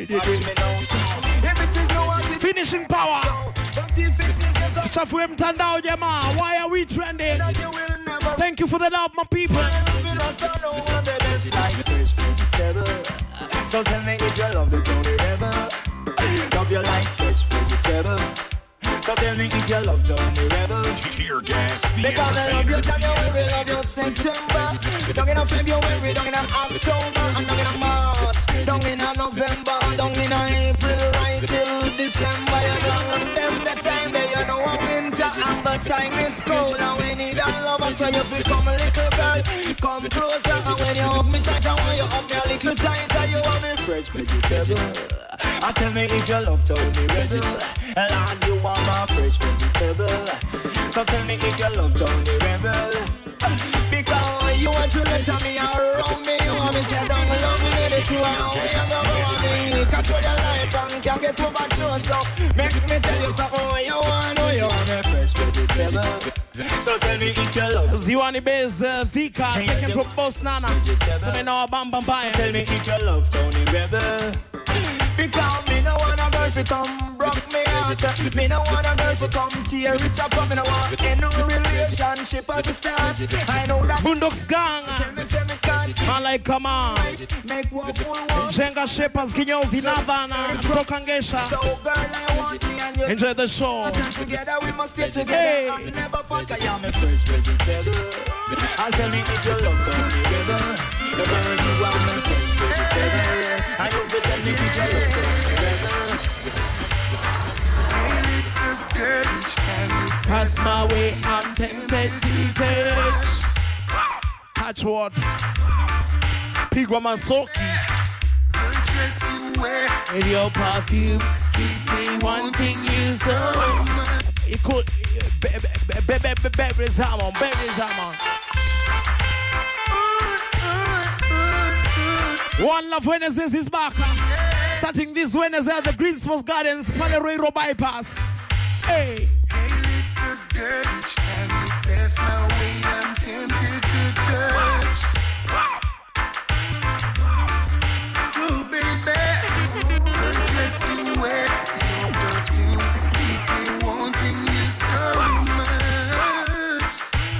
Finishing power. Chafwem Tandao Jama. Why are we trending? Thank you for the love, my people. So tell me if you love the Tony Rebel. Love you like fresh vegetable. So tell me if you love Tony Rebel. Tear gas, the because I love you January, love you September. Don't in a February, don't in a October, and don't in a March, don't in a November, don't in a April, right till December. You don't them the time that you know a winter, and the time is cold, and we need a lover, so you become a little girl, come closer, and when you hug me tight, I want you hug me a little tighter, you want me fresh vegetable. I tell me if you love Tony Rebel, and you want my fresh vegetable. So tell me if you love Tony Rebel. Because you want to let me around me. You want me say don't love me, the two of we are going to control your life and can't get overthrown. So make me tell you something what you want, what you want. Me fresh vegetable. So tell me if you love Ziwani Bez uh, Vika taken from Boss Nana. So me know Bam Bam Bam. So tell me if you love Tony Rebel. Because me no want a girl to come broke me heart. Me no want a girl to come tear it up. Me no want any relationship as a start. I know that Boondocks Gang. Tell me say me can't. Man like come on. Make one full one. Jenga Shepherds Kinyozi Navana Prokangesha. So girl I want me and you. Enjoy the show. Together we must stay together. Hey. I never fuck I am a fresh vegetable. And tell me if you love Tony Rebel. The girl you are my fresh vegetable. I hope you tell me if you love Pass my way, I'm tempted to touch. Touch what? Pigwa Masoki. With your perfume keeps me wanting you so. It could Berry Zaman, Berry Zaman. One Love Wednesdays is back. Starting this Wednesday at the Greensforce Gardens, Palerero Bypass. Hey. Hey, little girl, each time you pass my way, I'm tempted to touch. Oh, baby, the dress you wear, your perfume, keep me wanting you so much.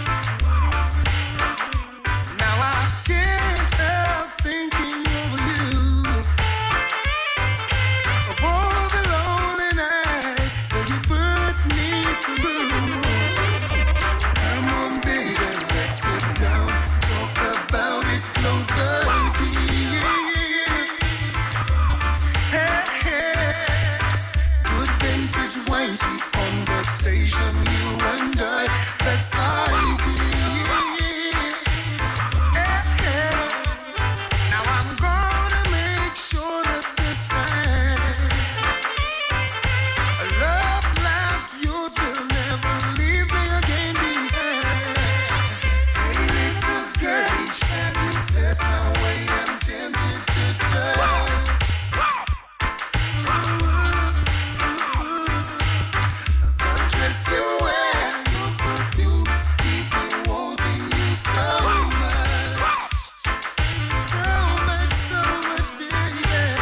Now I can't help thinking of you, of all the lonely nights that you put me through. Come on, baby, let's sit down, talk about it closer. Hey, hey, good vintage wine, sweet conversation, you and I, that's how it is. Hey, hey, now I'm gonna make sure that this time a love like yours will never leave me again behind. Hey, little girl, each time you pass my way, I'm tempted to touch. The dress you wear, your perfume, keep me wanting you so much. So much, so much, baby.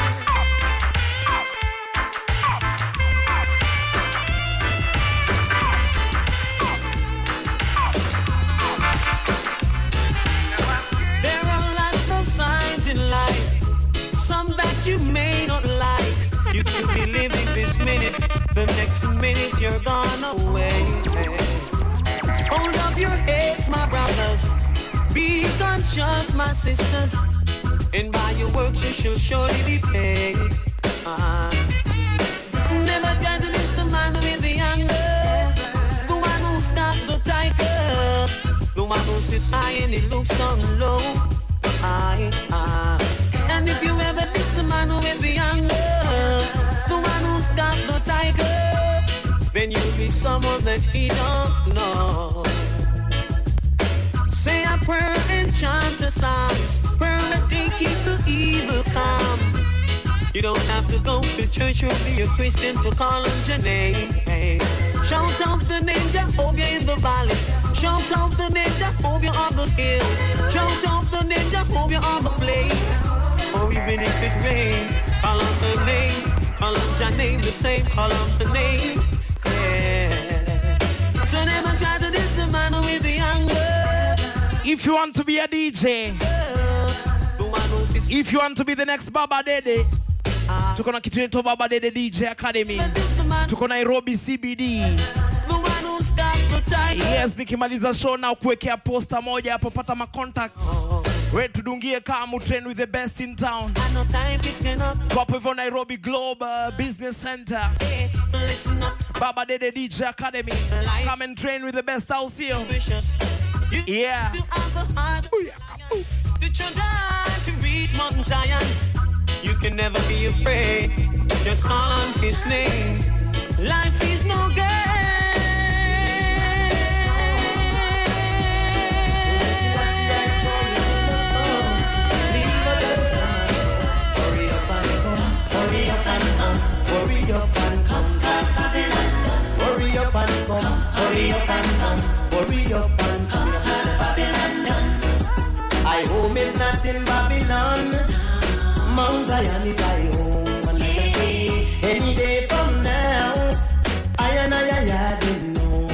There are lots of signs in life, some that you may not like. You could be living this minute, the next minute you're gone away. Hold up your heads, my brothers. Be conscious, my sisters, and by your works you shall surely be paid. Uh-huh. Never try to miss the man with the anger, the one who's got the tiger, the one who sits high and it looks down low. High, high. And if you ever miss the man with the anger, the one who's got the tiger, then you'll be someone that he don't know. Say a prayer and chant a psalm, prayer that they keep the evil calm. You don't have to go to church or be a Christian to call on your name. Hey. Shout out the name Jehovah in the valleys. Shout out the name Jehovah on the hills. Shout out the name Jehovah on the plains. Or even if it rains, call on the name. Call on your name the same, call on the name. Yeah. So never try to diss the man with the anger. If you want to be a D J, if you want to be the next Baba Dede, tuko na kitu inaitwa Baba Dede D J Academy. Tuko Nairobi C B D. Yes, nikimaliza show na kuwekea posta moja hapo, pata ma contacts. We tudungie kama train with the best in town. Kwa hivyo Nairobi Global Business Center. Baba Dede D J Academy. Come and train with the best house here. Yeah. To reach Mountain Zion, you can never be afraid. Just call on his name. Life is no game. Hurry up and come, hurry up and come, hurry up and come, cause Babylon done. Hurry up and come, hurry up and come, hurry up and come, cause Babylon done. I home is not in Babylon. Mount Zion is I home. And let us see, any day from now, I and I, I, I didn't know.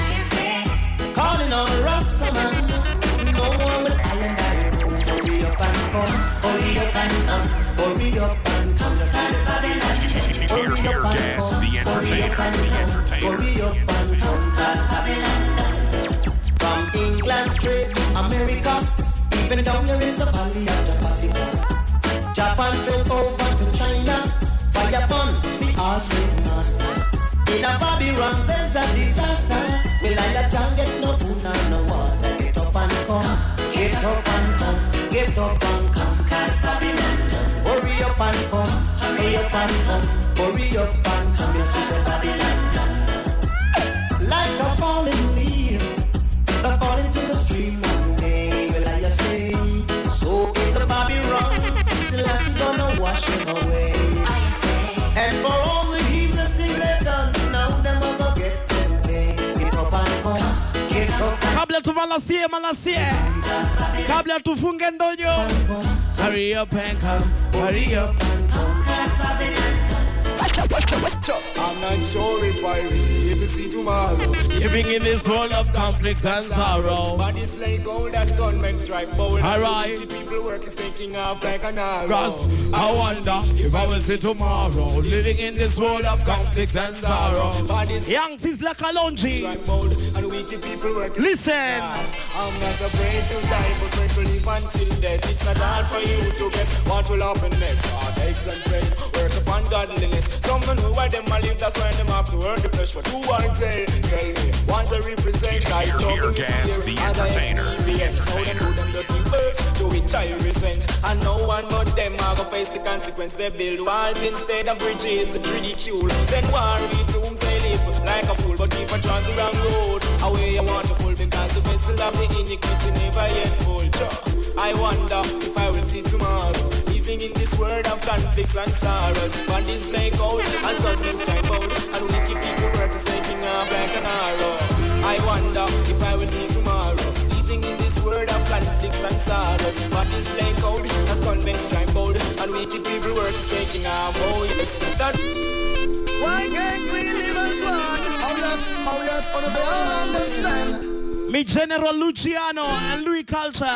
Calling on Rastaman, no one will I and I home. Hurry up and come, hurry up and come, hurry up and come. Cause Babylon, hurry up and come, the entertainer, the entertainer, hurry up and come, cause Babylon. From England straight to America, even down here in the valley of the Pacific. Japan straight over to China, fire upon the Austrian master. In a Babylon there's a disaster. Will I can't get no food and no water. Get up and come, get up and come, get up and come, cause Babylon done. Hurry up and come, hurry up and come, hurry up and come, yes, it's a Babylon done. Like a falling leaf, a falling to the stream one day, will I say, so is the Babylon. Selassie gonna wash them away. And for all the heathens thing they've done, now them gonna get them paid. Get up and come, get up and Kabla tumalasie malasie, kabla tufunge ndonyo. Hurry up and come, hurry up and come. I'm not sure if I really get to see tomorrow. Living in this world of conflicts and sorrow. But it's like gold as gunmen strike bold. Alright. People work is taking off like an arrow. Ross, I wonder if I will see tomorrow. Living in this world of conflicts and sorrow. Young sis like a longy. And wicked people work. Listen. I'm not afraid to die, but afraid to live until death. It's not hard for you to guess what will happen next. Heartaches and pain, work upon godliness. Some don't know why them a live, that's why them have to earn the flesh. But who want to say, tell me, want to represent I Tear Gas, the entertainer, the entertainer. To which I resent, and no one but them are gonna face the consequence. They build walls instead of bridges, it's ridicule. Then war with whom say live like a fool, but if I try the wrong road, away you want to pull, because the vessel of the iniquity never yet full. I wonder if I will see tomorrow, living in this world of conflicts and sorrows. Bodies snake out and guns strike out, and wicked people work is taking off like an arrow. I wonder if I will see tomorrow, living in this world of conflicts and sorrows. Bodies snake out as guns strike out, and wicked people work is taking off. Oh yes, that. Why can't we live as one? Oh yes, oh yes, oh they all understand. Me General Luciano and Louis Culture.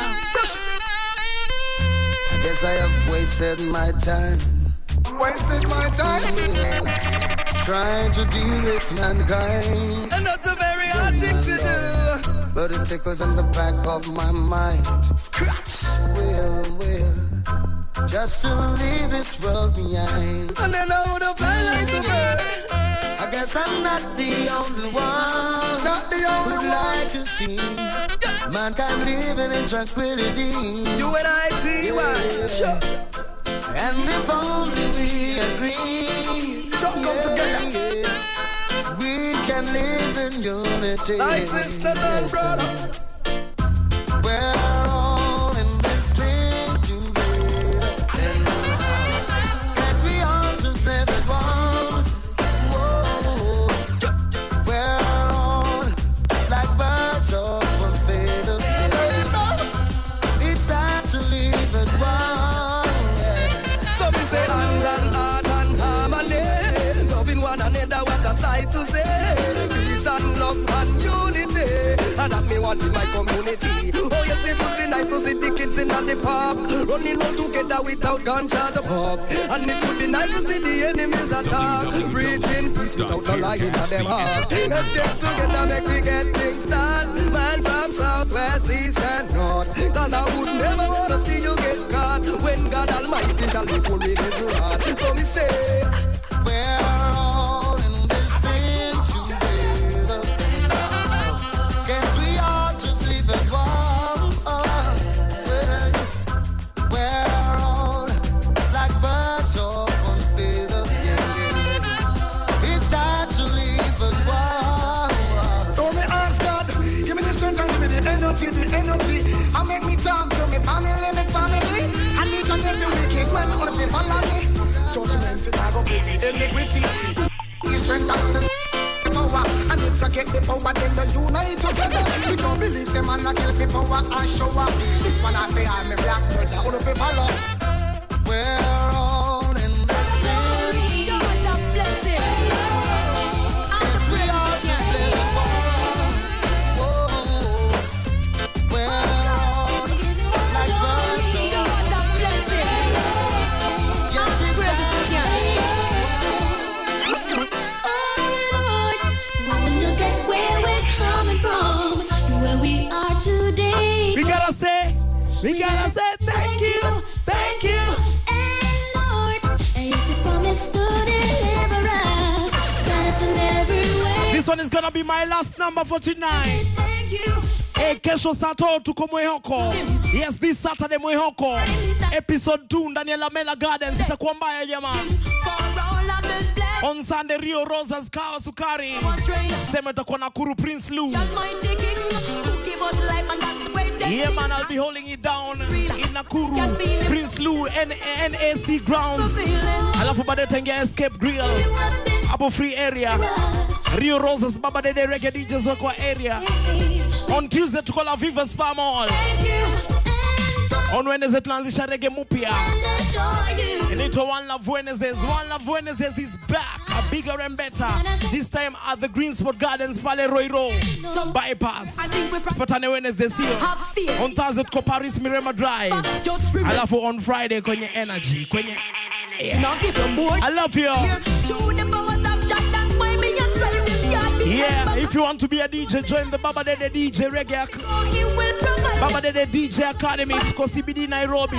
Yes, I have wasted my time. Wasted my time. Trying to deal with mankind. And that's a very hard thing to do. but it tickles in the back of my mind. Scratch. Well, well, just to leave this world behind. And then I would have fly like a bird. I guess I'm not the only one. Not the only one. Like to see mankind living in tranquility. You and I, T Y. Sure. And if only we agree, so come yeah, together. Yeah, we can live in unity. Like sisters and brothers. We're all in this thing together. And we all just live as one. Whoa. We're all like birds of one feather. It's time to live as one. One another, what a sight to say. Peace and love and unity, and that me want in my community. Oh yes, it would be nice to see the kids in the park running all together without gunshot to fuck. And it would be nice to see the enemies attack, preaching peace without a lie in them heart. Let's get together, make we get things done. Man from south, west, east and north. Cause I would never want to see you get caught when God Almighty shall be full in his wrath. So me say, we're all in this thing together. Can't we all just live as one? Oh, we're, we're all like birds of one feather. It's time to live as one. So me ask God, give me the strength and give me the energy, the energy. And make me talk to me family, my family. And each and every wicked one on the follow me. Judgment in our iniquity. We strengthen the power. And if I get the power, then the unite together. We don't believe them and I kill the power and show up. This one I say I'm a black brother, all of the follow. We're all in this thing. If we all just live it for. We're all like birds. Today, we gotta say, we gotta say thank you, thank you. And Lord, and you promise to deliver us, guide us in every way. This one is gonna be my last number for tonight. Thank you. Hey, kesho sato tuko Mwehoko. Yes, this Saturday Mwehoko. Episode two ndani ya Lamela Gardens itakuwa mbaya jamani. On Sunday Rio Rosas Kawa Sukari. Sema itakuwa Nakuru Prince Lou. Yeah man, I'll be holding it down in Nakuru Prince Lou N A C grounds. Alafu baadaye tengea Escape Grill hapo free area. Rio Rosas Baba Dede Reggae D Js wako area. On Tuesday tuko La Viva Spa Mall. On Wednesday tunaanzisha reggae mupya. Inaitwa One Love Wednesdays. One Love Wednesdays is back, bigger and better. This time at the Green Sport Gardens, Pale Roiro bypass. Tupatane Wednesday sio. On Thursday tuko Paris Mirema Drive. Alafu on Friday kwenye Energy, kwenye yeah. I love you. Yeah, if you want to be a D J, join the Baba Dede D J Reggae Baba Dede D J Academy, tuko C B D Nairobi.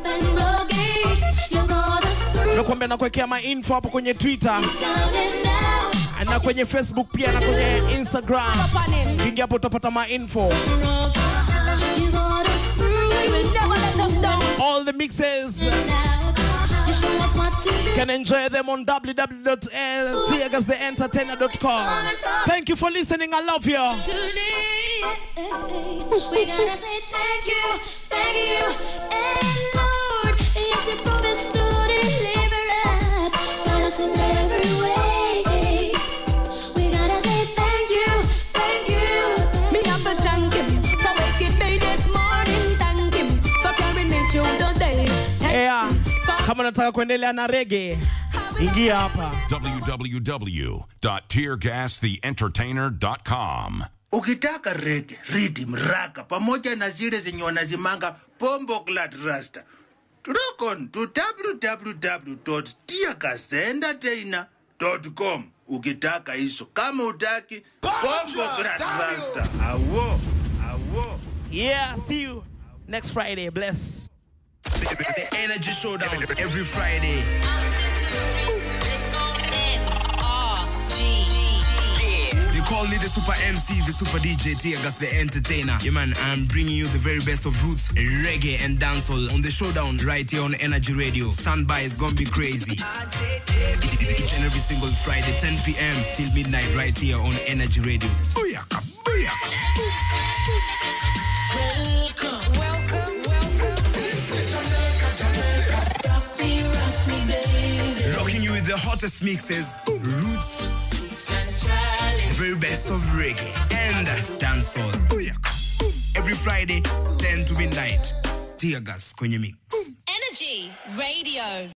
Nakwambia nakuwekea ma info hapo kwenye Twitter na kwenye Facebook pia na kwenye Instagram. Ingia hapo utapata ma info. All the mixes you can enjoy them on w w w dot teargas the entertainer dot com. Thank you for listening. I love you. We gotta say thank you, thank you, and Lord, yes, you promised to deliver us, guide us in every way. We gotta say thank you, thank you. Me have to thank him, so wake it me this morning, thank him, for carrying me through the day. Yeah, kama nataka kuendelea na reggae, ingia hapa w w w dot teargas the entertainer dot com. Ukitaka reggae, rhythm, raga pamoja na zile zenye wanazimanga Pombo Glad Rasta, log on to w w w dot teargas the entertainer dot com. Ukitaka hizo, kama utaki Pombo Glad Rasta, awo. Yeah, see you next Friday. Bless. The, the, the Energy Showdown every Friday. They call me the Super M C, the Super D J, Tiagas, the Entertainer. Yeah, man, I'm bringing you the very best of roots, reggae, and dancehall on the Showdown right here on Energy Radio. Stand by, it's gonna be crazy. Each and every single Friday, ten p.m. till midnight, right here on Energy Radio. Booyaka, booyaka. Welcome, welcome, welcome. Jamaica, Jamaica. Rock me, rock me, baby. Rocking you with the hottest mixes, roots, the very best of reggae and dancehall. Booyaka. Every Friday, ten to midnight. Tiagas kwenye mix. Energy Radio.